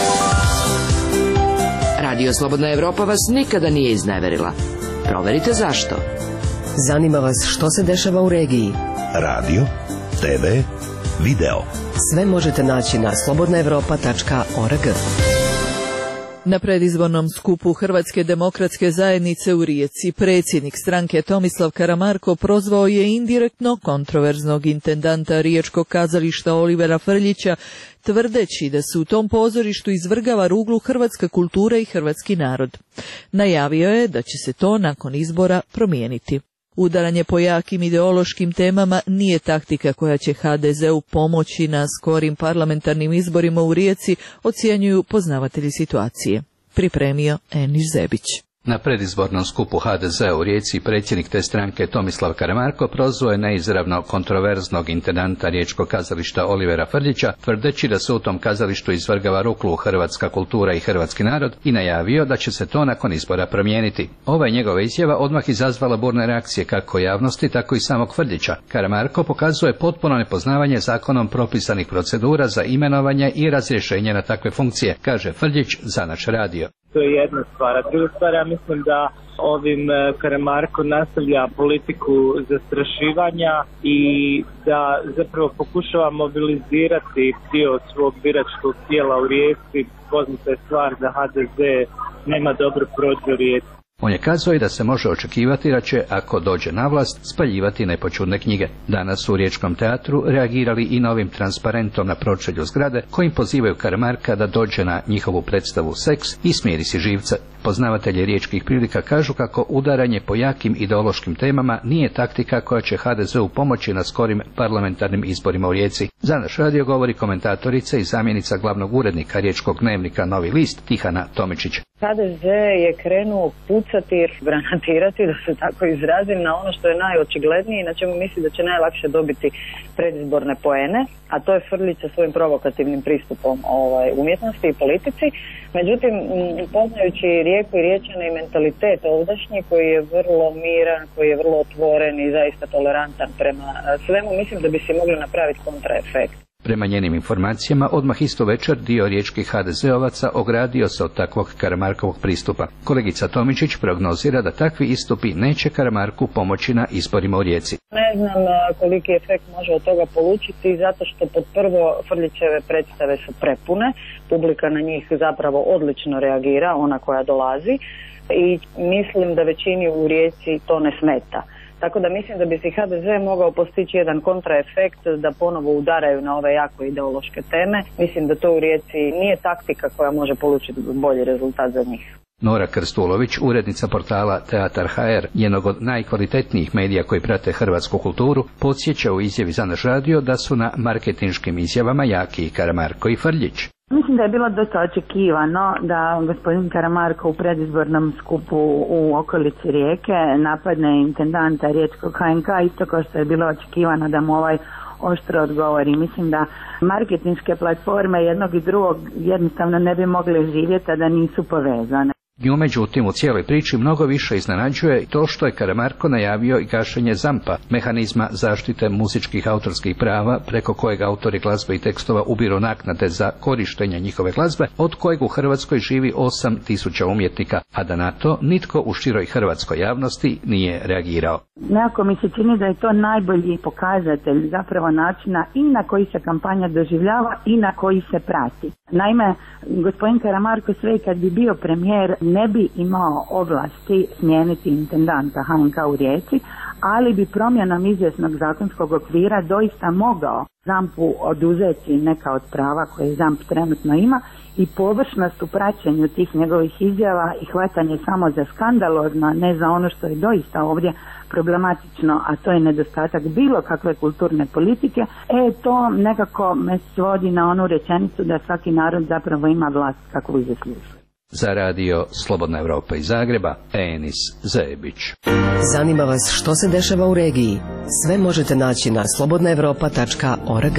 S9: Radio Slobodna Evropa vas nikada nije izneverila. Proverite zašto. Zanima vas što se dešava u regiji.
S22: Radio, T V, video.
S9: Sve možete naći na slobodna evropa tačka org.
S1: Na predizbornom skupu Hrvatske demokratske zajednice u Rijeci predsjednik stranke Tomislav Karamarko prozvao je indirektno kontroverznog intendanta Riječkog kazališta Olivera Frljića, tvrdeći da se u tom pozorištu izvrgava ruglu hrvatska kultura i hrvatski narod. Najavio je da će se to nakon izbora promijeniti. Udaranje po jakim ideološkim temama nije taktika koja će H D Z-u pomoći na skorim parlamentarnim izborima u Rijeci, ocjenjuju poznavatelji situacije. Pripremio Eniš Zebić.
S14: Na predizbornom skupu H D Z u Rijeci predsjednik te stranke Tomislav Karamarko prozvao je neizravno kontroverznog intendanta Riječkog kazališta Olivera Frljića, tvrdeći da se u tom kazalištu izvrgava ruglu hrvatska kultura i hrvatski narod i najavio da će se to nakon izbora promijeniti. Ova je njegova izjava odmah izazvala burne reakcije kako javnosti, tako i samog Frljića. Karamarko pokazuje potpuno nepoznavanje zakonom propisanih procedura za imenovanje i razrješenje na takve funkcije, kaže Frljić za naš radio.
S5: To je jedna stvar. A druga stvar, ja mislim da ovim Karamarko nastavlja politiku zastrašivanja i da zapravo pokušava mobilizirati dio svog biračkog tijela u Rijeci. Poznata je stvar da ha de ze nema dobro prođu u Rijeci.
S14: On je kazao i da se može očekivati da će, ako dođe na vlast, spaljivati nepoćudne knjige. Danas su u Riječkom teatru reagirali i novim transparentom na pročelju zgrade, kojim pozivaju Karamarka da dođe na njihovu predstavu Seks i smiri si živca. Poznavatelji riječkih prilika kažu kako udaranje po jakim ideološkim temama nije taktika koja će ha de zeu pomoći na skorim parlamentarnim izborima u Rijeci. Za naš radio govori komentatorica i zamjenica glavnog urednika riječkog dnevnika Novi list Tihana Tomičić.
S7: ha de ze je krenuo pucati, granatirati, da se tako izrazim, na ono što je najočiglednije i na čemu misli da će najlakše dobiti predizborne poene, a to je Frljić sa svojim provokativnim pristupom ovaj, umjetnosti i politici. Međutim, poznajući Rijeku i Riječane i mentalitet ovdašnji koji je vrlo miran, koji je vrlo otvoren i zaista tolerantan prema svemu, mislim da bi se mogli napraviti kontraefekt.
S14: Prema njenim informacijama, odmah isto večer dio riječkih ha de zeovaca ogradio se od takvog Karamarkovog pristupa. Kolegica Tomičić prognozira da takvi istupi neće Karamarku pomoći na izborima u Rijeci.
S7: Ne znam koliki efekt može od toga polučiti, zato što pod prvo Frljićeve predstave su prepune, publika na njih zapravo odlično reagira, ona koja dolazi, i mislim da većini u Rijeci to ne smeta. Tako da mislim da bi se ha de ze mogao postići jedan kontraefekt da ponovo udaraju na ove jako ideološke teme. Mislim da to u Rijeci nije taktika koja može polučiti bolji rezultat za njih.
S14: Nora Krstulović, urednica portala Teatar ha er, jednog od najkvalitetnijih medija koji prate hrvatsku kulturu, podsjeća u izjavi za naš radio da su na marketinškim izjavama jaki i Karamarko i Frljić.
S16: Mislim da je bilo dosta očekivano da gospodin Karamarko u predizbornom skupu u okolici Rijeke napadne intendanta riječkog ha en ka, isto kao što je bilo očekivano da mu ovaj oštro odgovori. Mislim da marketinške platforme jednog i drugog jednostavno ne bi mogle živjeti, a da nisu povezane.
S14: Nju međutim u cijeloj priči mnogo više iznenađuje to što je Karamarko najavio i gašenje zampa, mehanizma zaštite muzičkih autorskih prava preko kojeg autori glazbe i tekstova ubiru naknade za korištenje njihove glazbe, od kojeg u Hrvatskoj živi osam tisuća umjetnika, a da na to nitko u široj hrvatskoj javnosti nije reagirao.
S16: Nekako mi se čini da je to najbolji pokazatelj zapravo načina i na koji se kampanja doživljava i na koji se prati. Naime, gospodin Karamarko sve kad bi bio premijer ne bi imao ovlasti smijeniti intendanta ha en ka u Rijeci, ali bi promjenom izvjesnog zakonskog okvira doista mogao zampu oduzeti neka od prava koje zamp trenutno ima i površnost u praćenju tih njegovih izjava i hvatanje samo za skandalozno, ne za ono što je doista ovdje problematično, a to je nedostatak bilo kakve kulturne politike, e to nekako me svodi na onu rečenicu da svaki narod zapravo ima vlast kakvu i zaslužuje.
S14: Za radio Slobodna Evropa iz Zagreba, Enis Zebić.
S9: Zanima vas što se dešava u regiji? Sve možete naći na slobodna evropa tačka org.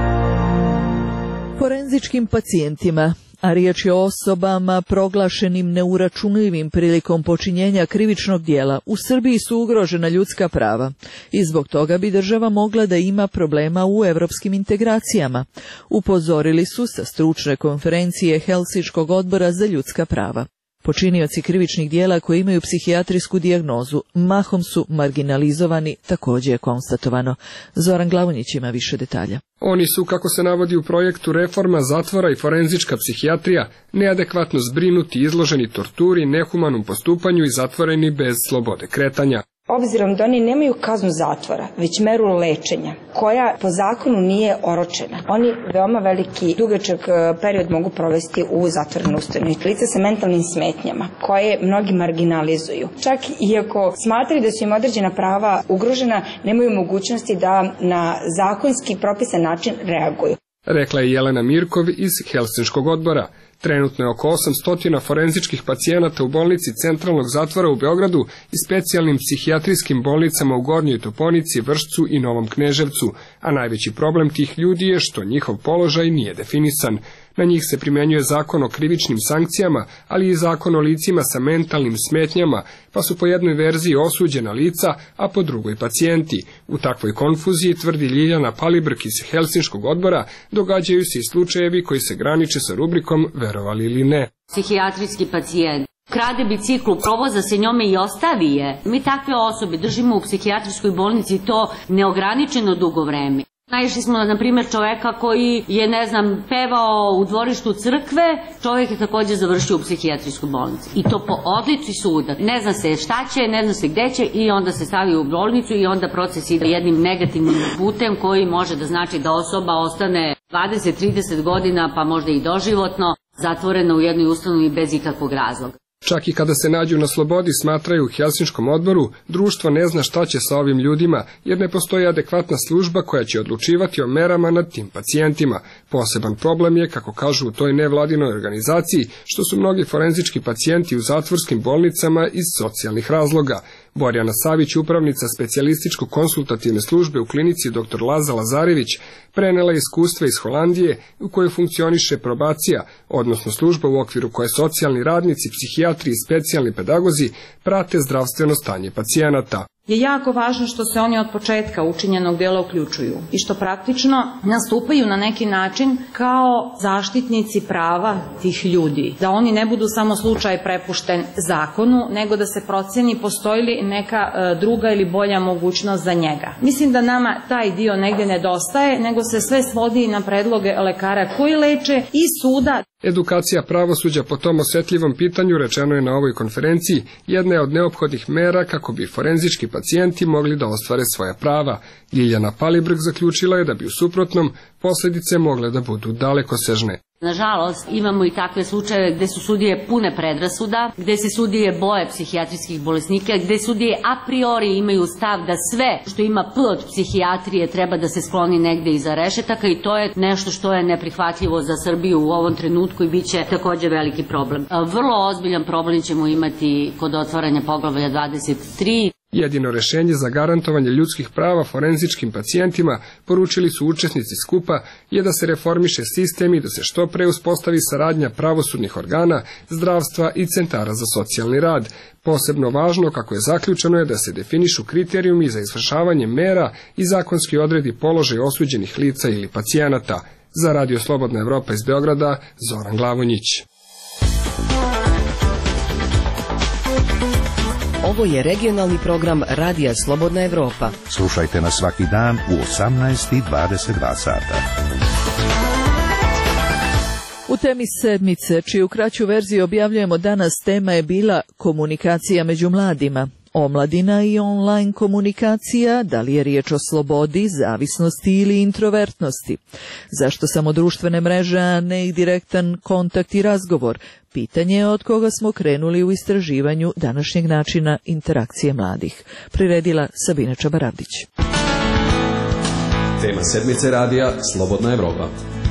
S1: Forenzičkim pacijentima, a riječ je o osobama proglašenim neuračunljivim prilikom počinjenja krivičnog djela, u Srbiji su ugrožena ljudska prava i zbog toga bi država mogla da ima problema u europskim integracijama. Upozorili su sa stručne konferencije Helsinškog odbora za ljudska prava. Počinioci krivičnih djela koji imaju psihijatrijsku dijagnozu mahom su marginalizovani, također je konstatovano. Zoran Glavonjić ima više detalja.
S23: Oni su, kako se navodi u projektu Reforma zatvora i forenzička psihijatrija, neadekvatno zbrinuti, izloženi torturi, nehumanom postupanju i zatvoreni bez slobode kretanja.
S25: Obzirom da oni nemaju kaznu zatvora, već meru lečenja, koja po zakonu nije oročena. Oni veoma veliki, dugačak period mogu provesti u zatvorenoj ustanovi. Lica sa mentalnim smetnjama, koje mnogi marginalizuju. Čak iako smatraju da su im određena prava ugrožena, nemaju mogućnosti da na zakonski propisan način reaguju.
S23: Rekla je Jelena Mirkov iz Helsinškog odbora. Trenutno je oko osamsto forenzičkih pacijenata u bolnici Centralnog zatvora u Beogradu i specijalnim psihijatrijskim bolnicama u Gornjoj Toponici, Vršcu i Novom Kneževcu, a najveći problem tih ljudi je što njihov položaj nije definisan. Na njih se primjenjuje zakon o krivičnim sankcijama, ali i zakon o licima sa mentalnim smetnjama, pa su po jednoj verziji osuđena lica, a po drugoj pacijenti. U takvoj konfuziji, tvrdi Ljiljana Palibrk iz Helsinškog odbora, događaju se i slučajevi koji se graniče sa rubrikom verovali ili ne.
S15: Psihijatrijski pacijent krade biciklu, provoza se njome i ostavi je. Mi takve osobe držimo u psihijatrijskoj bolnici to neograničeno dugo vreme. Naišli smo, na primjer, čoveka koji je, ne znam, pevao u dvorištu crkve, čovjek je također završio u psihijatrijskoj bolnici. I to po odluci suda. Ne zna se šta će, ne zna se gde će i onda se stavi u bolnicu i onda proces ide jednim negativnim putem koji može da znači da osoba ostane dvadeset do trideset godina, pa možda i doživotno, zatvorena u jednoj ustanovi bez ikakvog razloga.
S23: Čak i kada se nađu na slobodi, smatraju u Helsinškom odboru, društvo ne zna šta će sa ovim ljudima, jer ne postoji adekvatna služba koja će odlučivati o merama nad tim pacijentima. Poseban problem je, kako kažu u toj nevladinoj organizaciji, što su mnogi forenzički pacijenti u zatvorskim bolnicama iz socijalnih razloga. Borjana Savić, upravnica specijalističko-konsultativne službe u klinici doktor Laza Lazarević, prenela iskustva iz Holandije u kojoj funkcioniše probacija, odnosno služba u okviru koje socijalni radnici, psihijatri i specijalni pedagozi prate zdravstveno stanje pacijenata.
S3: Je jako važno što se oni od početka učinjenog dela uključuju i što praktično nastupaju na neki način kao zaštitnici prava tih ljudi. Da oni ne budu samo slučaj prepušten zakonu, nego da se proceni postoji li neka e, druga ili bolja mogućnost za njega. Mislim da nama taj dio negdje nedostaje, nego se sve svodi na predloge lekara koji leče i suda.
S23: Edukacija pravosuđa po tom osjetljivom pitanju, rečeno je na ovoj konferenciji, jedna je od neophodnih mera kako bi forenzički pacijenti mogli da ostvare svoja prava. Ljiljana Palibrk zaključila je da bi u suprotnom posljedice mogle da budu dalekosežne.
S15: Nažalost, imamo i takve slučajeve gde su sudije pune predrasuda, gde se sudije boje psihijatrijskih bolesnika, gde sudije a priori imaju stav da sve što ima P od psihijatrije treba da se skloni negde iza rešetaka i to je nešto što je neprihvatljivo za Srbiju u ovom trenutku i bit će također veliki problem. Vrlo ozbiljan problem ćemo imati kod otvaranja poglavlja dvadeset tri.
S23: Jedino rešenje za garantovanje ljudskih prava forenzičkim pacijentima, poručili su učesnici skupa, je da se reformiše sistem i da se što pre uspostavi saradnja pravosudnih organa, zdravstva i centara za socijalni rad. Posebno važno, kako je zaključeno, je da se definišu kriterijumi za izvršavanje mera i zakonski odredi položaj osuđenih lica ili pacijenata. Za Radio Slobodna Evropa iz Beograda, Zoran Glavonjić.
S9: Ovo je regionalni program Radija Slobodna Evropa.
S22: Slušajte nas svaki dan u osamnaest i dvadeset dva sata.
S1: U temi sedmice, čiju kraću verziju objavljujemo danas, tema je bila komunikacija među mladima. Omladina i online komunikacija, da li je riječ o slobodi, zavisnosti ili introvertnosti? Zašto samo društvene mreže, a ne i direktan kontakt i razgovor? Pitanje je od koga smo krenuli u istraživanju današnjeg načina interakcije mladih. Priredila Sabina Čabaravdić.
S8: Tema sedmice radija Slobodna Evropa.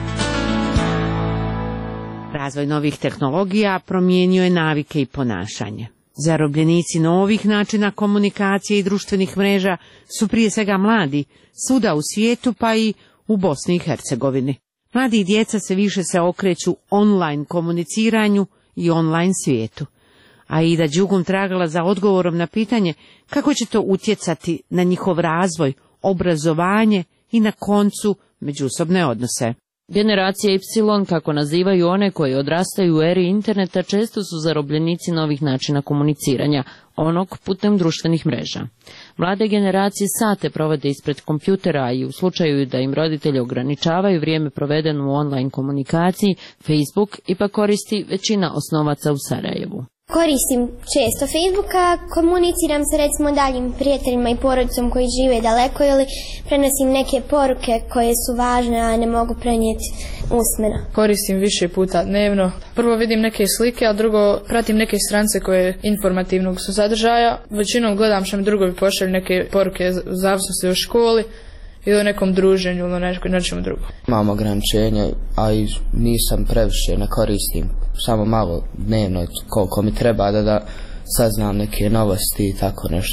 S11: Razvoj novih tehnologija promijenio je navike i ponašanje. Zarobljenici novih načina komunikacije i društvenih mreža su prije svega mladi, svuda u svijetu pa i u Bosni i Hercegovini. Mladi i djeca se više se okreću online komuniciranju i online svijetu. Aida Đugum tragala za odgovorom na pitanje kako će to utjecati na njihov razvoj, obrazovanje i na koncu međusobne odnose.
S12: Generacija Y, kako nazivaju one koji odrastaju u eri interneta, često su zarobljenici novih načina komuniciranja, onog putem društvenih mreža. Mlade generacije sate provode ispred kompjutera i u slučaju da im roditelji ograničavaju vrijeme provedeno u online komunikaciji, Facebook ipak koristi većina osnovaca u Sarajevu.
S24: Koristim često Facebooka, komuniciram sa recimo daljim prijateljima i porodicom koji žive daleko ili prenosim neke poruke koje su važne, a ne mogu prenijeti usmeno.
S26: Koristim više puta dnevno. Prvo vidim neke slike, a drugo pratim neke stranice koje informativnog su sadržaja. Većinom gledam što mi drugovi pošalju neke poruke u zavisnosti o školi ili o nekom druženju ili o nečemu drugom.
S27: Imam ograničenje, a i nisam previše, ne koristim. Samo malo dnevno koliko mi treba da, da saznam neke novosti i tako nešto.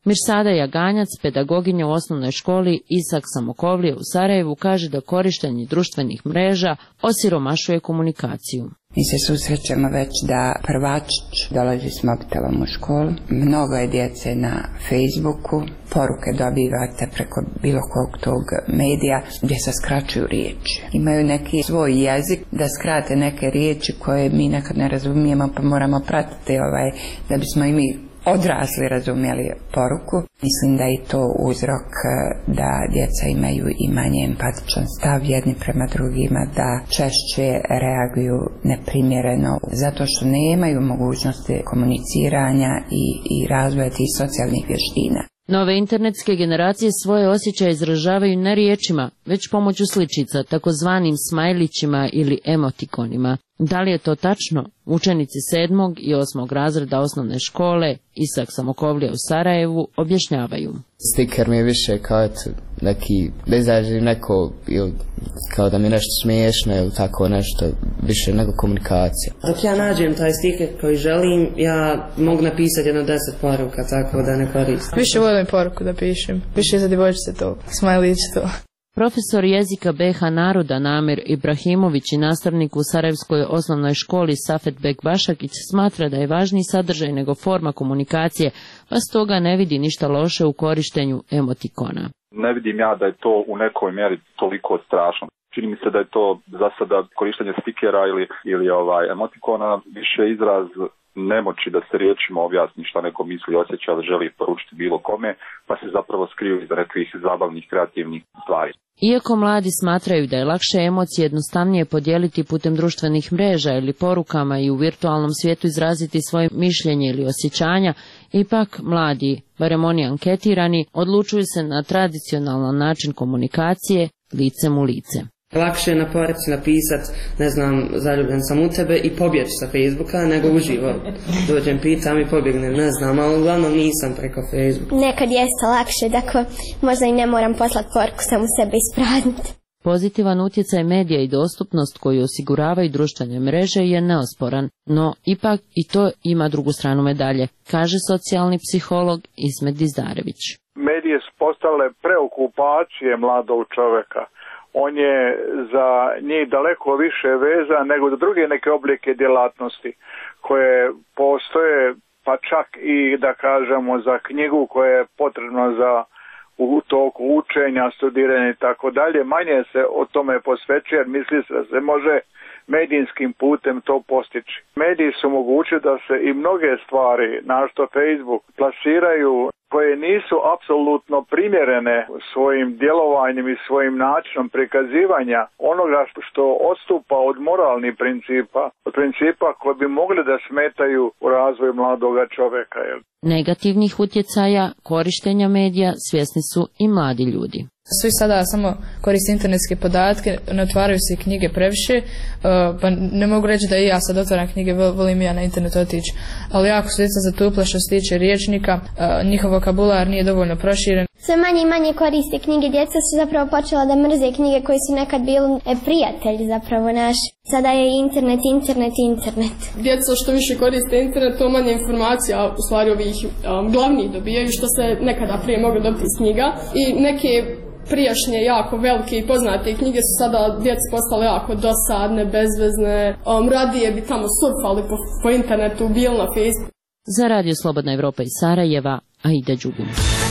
S12: Mirsada Jaganjac, pedagoginja u osnovnoj školi Isak Samokovlije u Sarajevu, kaže da korištenje društvenih mreža osiromašuje komunikaciju.
S2: Mi se susrećemo već da prvačić dolazi s mobitelom u školu. Mnogo je djece na Facebooku. Poruke dobivate preko bilo kog tog medija gdje se skraćuju riječi. Imaju neki svoj jezik da skrate neke riječi koje mi nekad ne razumijemo, pa moramo pratiti ovaj, da bismo i mi odrasli razumjeli poruku. Mislim da je to uzrok da djeca imaju i manje empatičan stav jedni prema drugima, da češće reaguju neprimjereno zato što nemaju mogućnosti komuniciranja i, i razvoja tih socijalnih vještina.
S12: Nove internetske generacije svoje osjećaje izražavaju ne riječima, već pomoću sličica, takozvanim smajlićima ili emotikonima. Da li je to tačno? Učenici sedmog i osmog razreda osnovne škole Isak Samokovlije u Sarajevu objašnjavaju.
S27: Stiker mi je više kao neki, da izražim neko, ili kao da mi je nešto smiješno ili tako nešto, više nego komunikacija.
S4: Dok ja nađem taj stiker koji želim, ja mogu napisati jedno deset poruka, tako da ne koristim.
S26: Više volim poruku da pišem, više zadovoljstvo to, smajlić to.
S12: Profesor jezika be ha naroda Namir Ibrahimović i nastavnik u Sarajevskoj osnovnoj školi Safet Bekbašakić smatra da je važniji sadržaj nego forma komunikacije, pa stoga ne vidi ništa loše u korištenju emotikona.
S6: Ne vidim ja da je to u nekoj mjeri toliko strašno. Čini mi se da je to za sada korištenje stikera ili, ili ovaj emotikona više izraz nemoći da se riječima objasni šta neko misli, osjeća ili želi poručiti bilo kome, pa se zapravo skriju iza nekih zabavnih, kreativnih stvari.
S12: Iako mladi smatraju da je lakše emocije jednostavnije podijeliti putem društvenih mreža ili porukama i u virtualnom svijetu izraziti svoje mišljenje ili osjećanja, ipak mladi, barem oni anketirani, odlučuju se na tradicionalan način komunikacije licem u lice.
S4: Lakše je na poruci napisat, ne znam, zaljubljen sam u tebe i pobjeći sa Facebooka, nego uživo. Dođem, pitam i pobjegnem, ne znam, ali uglavnom nisam preko Facebooka.
S24: Nekad jeste lakše, dakle možda i ne moram poslati poruku, samo sebe isprazniti.
S12: Pozitivan utjecaj medija i dostupnost koju osiguravaju društvene mreže je neosporan, no ipak i to ima drugu stranu medalje, kaže socijalni psiholog Ismet Dizdarević.
S10: Medije su postale preokupacije mladog čovjeka. On je za njih daleko više vezan nego za druge neke oblike djelatnosti koje postoje, pa čak i da kažemo za knjigu koja je potrebna za u toku učenja, studiranja i tako dalje. Manje se o tome posvećuje jer misli se da se može medijskim putem to postići. Mediji su mogući da se i mnoge stvari, našto Facebook, plasiraju koje nisu apsolutno primjerene svojim djelovanjem i svojim načinom prikazivanja onoga što odstupa od moralnih principa, od principa koji bi mogli da smetaju u razvoju mladoga čovjeka.
S12: Negativnih utjecaja korištenja medija svjesni su i mladi ljudi.
S26: Svi sada samo koriste internetske podatke, ne otvaraju se knjige previše, pa ne mogu reći da i ja sad otvaram knjige, volim ja na internet otići, ali jako su djeca zatupla što se tiče riječnika, njihov vokabular nije dovoljno proširen.
S24: Sve manje i manje koriste knjige, djeca su zapravo počela da mrze knjige koji su nekad bili prijatelji zapravo naši. Sada je internet, internet, internet.
S13: Djeca što više koriste internet, to manje informacija, u stvari ovih um, glavnih dobijaju, što se nekada prije moglo dobiti iz knjiga. I neke prijašnje jako velike i poznate knjige su sada djeci postale jako dosadne, bezvezne. Um, radije bi tamo surfali po, po internetu, bili na Facebooku.
S12: Za Radio Slobodna Evropa iz Sarajeva, Aida Đugum.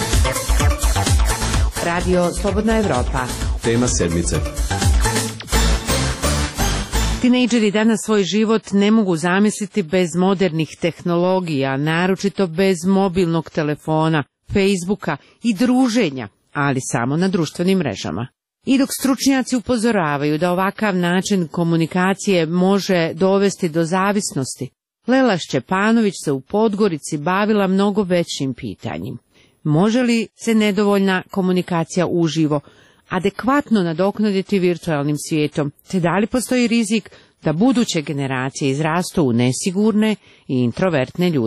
S11: Radio Slobodna Evropa.
S8: Tema sedmice.
S11: Tinejdžeri danas svoj život ne mogu zamisliti bez modernih tehnologija, naročito bez mobilnog telefona, Facebooka i druženja, ali samo na društvenim mrežama. I dok stručnjaci upozoravaju da ovakav način komunikacije može dovesti do zavisnosti, Lela Šćepanović se u Podgorici bavila mnogo većim pitanjem. Može li se nedovoljna komunikacija uživo adekvatno nadoknaditi virtualnim svijetom, te da li postoji rizik da buduće generacije izrastu u nesigurne i introvertne ljude?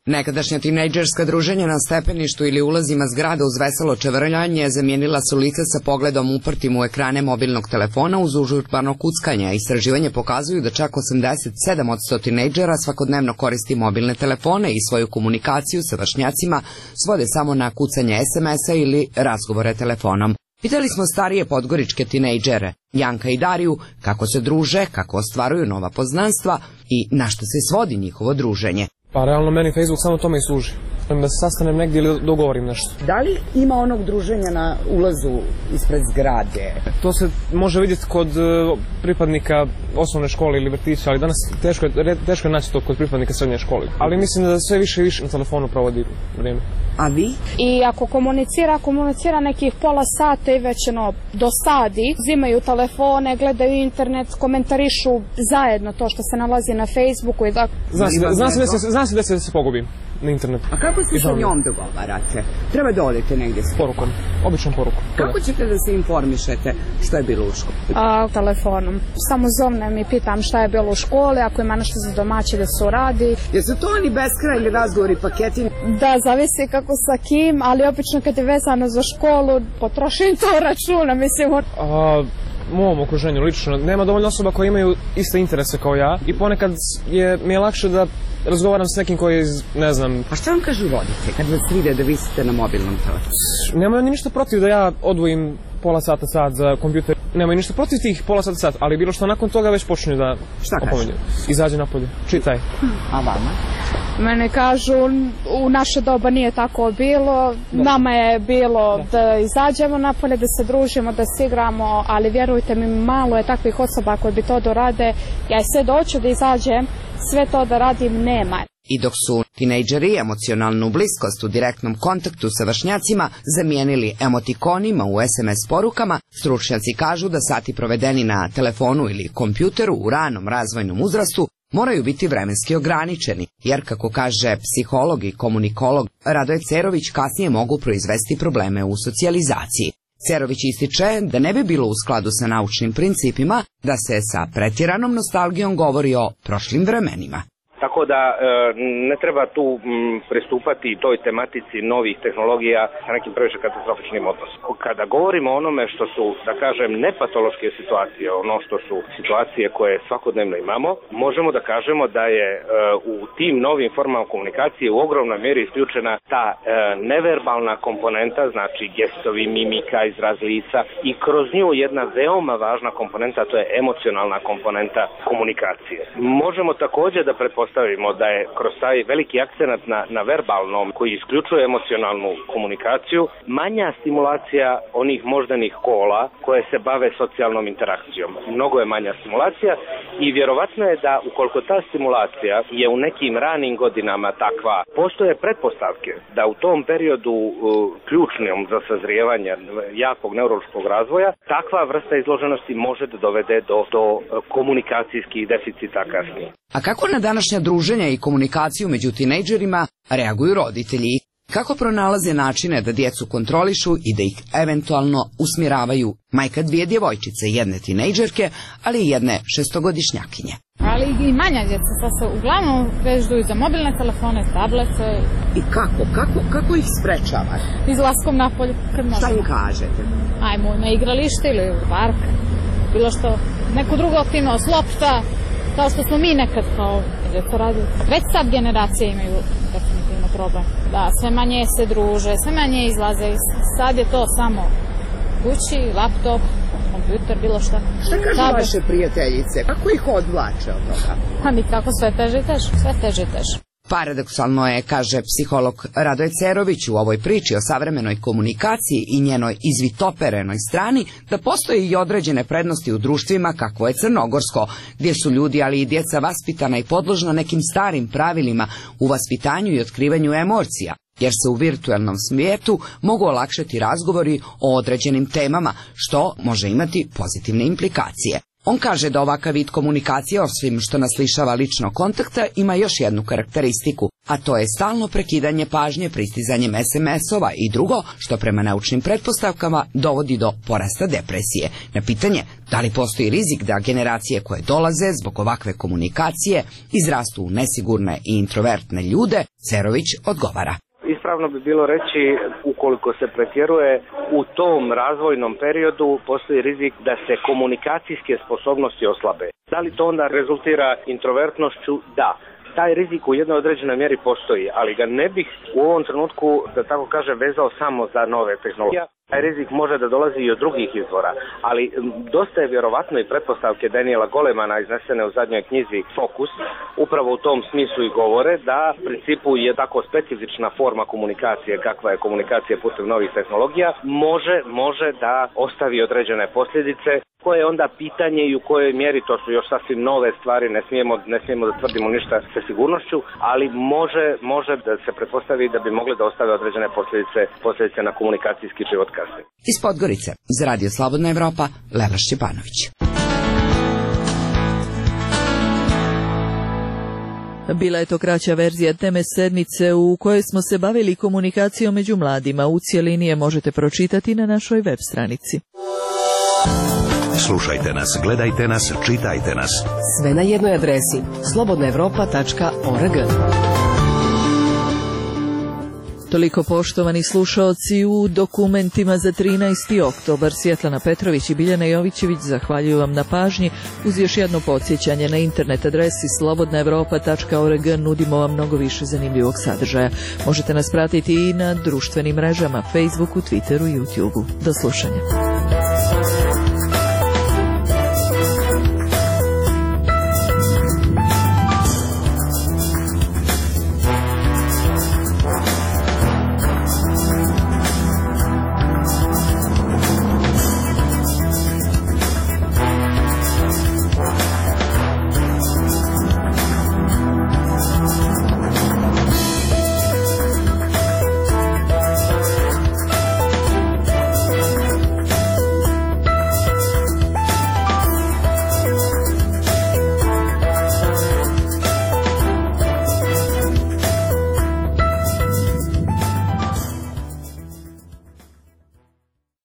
S5: Nekadašnja tinejdžerska druženja na stepeništu ili ulazima zgrada uz veselo čevrljanje zamijenila su lica sa pogledom uprtim u ekrane mobilnog telefona uz užurbano kuckanje. Istraživanje pokazuju da čak osamdeset sedam posto tinejdžera svakodnevno koristi mobilne telefone i svoju komunikaciju sa vršnjacima svode samo na kucanje es em esa ili razgovore telefonom. Pitali smo starije podgoričke tinejdžere, Janka i Dariju, kako se druže, kako ostvaruju nova poznanstva i na što se svodi njihovo druženje.
S7: Pa realno meni Facebook samo tome i služi. Da se sastanem negdje ili dogovorim nešto.
S17: Da li ima onog druženja na ulazu ispred zgrade?
S7: To se može vidjeti kod uh, pripadnika osnovne škole ili vrtića, ali danas teško je, teško je naći to kod pripadnika srednje škole. Ali mislim da sve više i više na telefonu provodi vrijeme.
S17: A vi?
S18: I ako komunicira, komunicira nekih pola sata i već ono, dosadi, uzimaju telefone, gledaju internet, komentarišu zajedno to što se nalazi na Facebooku. I da...
S7: Zna se da, zna se da se, se pogubim na internetu.
S17: A kako se sa njom dogovarate? Treba da odete negdje s
S7: porukom, običnom porukom.
S17: Kako ćete da se informišete što je bilo u školi?
S18: A, telefonom. Samo zovnem i pitam šta je bilo u školi, ako ima nešto za domaće da se uradi.
S17: Jesu to oni beskrajni razgovori, paketi?
S18: Da, zavisi kako sa kim, ali obično kad je vezano za školu, potrošim to računa, mislim.
S7: A, u mom okruženju lično nema dovoljno osoba koje imaju iste interese kao ja i ponekad je, mi je lakše da razgovaram s nekim koji, ne znam...
S17: A šta vam kažu roditelji kad vas vide da visite na mobilnom telefonu?
S7: Nemaju ni ništa protiv da ja odvojim pola sata, sat za kompjuter. Nemaju ništa protiv tih pola sata, sat, ali bilo što nakon toga već počinju da opominju. Izađe napolje, čitaj.
S17: A vama?
S18: Mene kažu, u naše doba nije tako bilo, da. Nama je bilo da. da izađemo napolje, da se družimo, da se igramo, ali vjerujte mi, malo je takvih osoba koji bi to dorade. Ja sve doću da izađem, sve to da radim nema.
S5: I dok su tinejdžeri emocionalnu bliskost u direktnom kontaktu sa vršnjacima zamijenili emotikonima u es em es porukama, stručnjaci kažu da sati provedeni na telefonu ili kompjuteru u ranom razvojnom uzrastu moraju biti vremenski ograničeni, jer kako kaže psiholog i komunikolog Radoje Cerović, kasnije mogu proizvesti probleme u socijalizaciji. Cerović ističe da ne bi bilo u skladu sa naučnim principima da se sa pretjeranom nostalgijom govori o prošlim vremenima.
S19: Tako da e, ne treba tu m, pristupati toj tematici novih tehnologija sa nekim previše katastrofičnim odnosom. Kada govorimo o onome što su, da kažem, nepatološke situacije, ono što su situacije koje svakodnevno imamo, možemo da kažemo da je e, u tim novim formama komunikacije u ogromnoj mjeri isključena ta e, neverbalna komponenta, znači gestovi, mimika, izraz lica i kroz nju jedna veoma važna komponenta, to je emocionalna komponenta komunikacije. Možemo također da pretpostavimo da je kroz taj veliki akcenat na, na verbalnom koji isključuje emocionalnu komunikaciju manja stimulacija onih moždanih kola koje se bave socijalnom interakcijom. Mnogo je manja stimulacija i vjerovatno je da ukoliko ta stimulacija je u nekim ranim godinama takva, postoje pretpostavke da u tom periodu uh, ključnom za sazrijevanje jakog neurološkog razvoja takva vrsta izloženosti može da dovede do, do komunikacijskih deficita kasnije.
S5: A kako na današnja druženja i komunikaciju među tinejdžerima reaguju roditelji? Kako pronalaze načine da djecu kontrolišu i da ih eventualno usmjeravaju? Majka dvije djevojčice, jedne tinejdžerke, ali i jedne šestogodišnjakinje.
S18: Ali i manja djeca, to se uglavnom vežuju za mobilne telefone, tablete.
S17: I kako? Kako, kako ih sprečavaš?
S18: Izlaskom napolje, kad možemo.
S17: Šta im kažete?
S18: Ajmo na igralište ili u park, bilo što, neku drugu aktivnost, lopta, kao što smo mi nekad kao djeca radili. Već sad generacije imaju definitivno problem. Da, sve manje se druže, sve manje izlaze. Sad je to samo kući, laptop, kompjuter, bilo šta.
S17: Šta kažu Tabe. Vaše prijateljice? Kako ih odvlače od toga?
S18: Pa nikako, sve teže i teže, sve teže i teže.
S5: Paradoksalno je, kaže psiholog Radoje Cerović u ovoj priči o savremenoj komunikaciji i njenoj izvitoperenoj strani, da postoje i određene prednosti u društvima kakvo je crnogorsko, gdje su ljudi, ali i djeca vaspitana i podložna nekim starim pravilima u vaspitanju i otkrivanju emocija, jer se u virtualnom svijetu mogu olakšati razgovori o određenim temama, što može imati pozitivne implikacije. On kaže da ovakav vid komunikacije, osim što nas lišava ličnog kontakta, ima još jednu karakteristiku. a to je stalno prekidanje pažnje pristizanjem es em es-ova i drugo, što prema naučnim pretpostavkama dovodi do porasta depresije. Na pitanje da li postoji rizik da generacije koje dolaze zbog ovakve komunikacije izrastu u nesigurne i introvertne ljude, Cerović odgovara.
S19: Ispravno bi bilo reći, ukoliko se pretjeruje u tom razvojnom periodu, postoji rizik da se komunikacijske sposobnosti oslabe. Da li to onda rezultira introvertnošću? Da. Taj rizik u jednoj određenoj mjeri postoji, ali ga ne bih u ovom trenutku, da tako kažem, vezao samo za nove tehnologije. Taj rizik može da dolazi i od drugih izvora, ali dosta je vjerovatno i pretpostavke Daniela Golemana iznesene u zadnjoj knjizi Fokus, upravo u tom smislu i govore da u principu je tako specifična forma komunikacije, kakva je komunikacija putem novih tehnologija, može, može da ostavi određene posljedice, koje je onda pitanje i u kojoj mjeri, to su još sasvim nove stvari, ne smijemo, ne smijemo da tvrdimo ništa sa sigurnošću, ali može, može da se pretpostavi da bi mogli da ostave određene posljedice, posljedice na komunikacijski život kasnije.
S5: Iz Podgorice, za Radio Slobodna Evropa, Lela Šćepanović.
S1: Bila je to kraća verzija teme sedmice u kojoj smo se bavili komunikacijom među mladima. U cijelini je možete pročitati na našoj web stranici.
S22: Slušajte nas, gledajte nas, čitajte nas.
S9: Sve na jednoj adresi slobodna evropa tačka org.
S1: Toliko, poštovani slušaoci, u dokumentima za trinaesti oktobar. Svjetlana Petrović i Biljana Jovićević zahvaljuju vam na pažnji. Uz još jedno podsjećanje, na internet adresi slobodna evropa tačka org nudimo vam mnogo više zanimljivog sadržaja. Možete nas pratiti i na društvenim mrežama, Facebooku, Twitteru i YouTubeu. Do slušanja.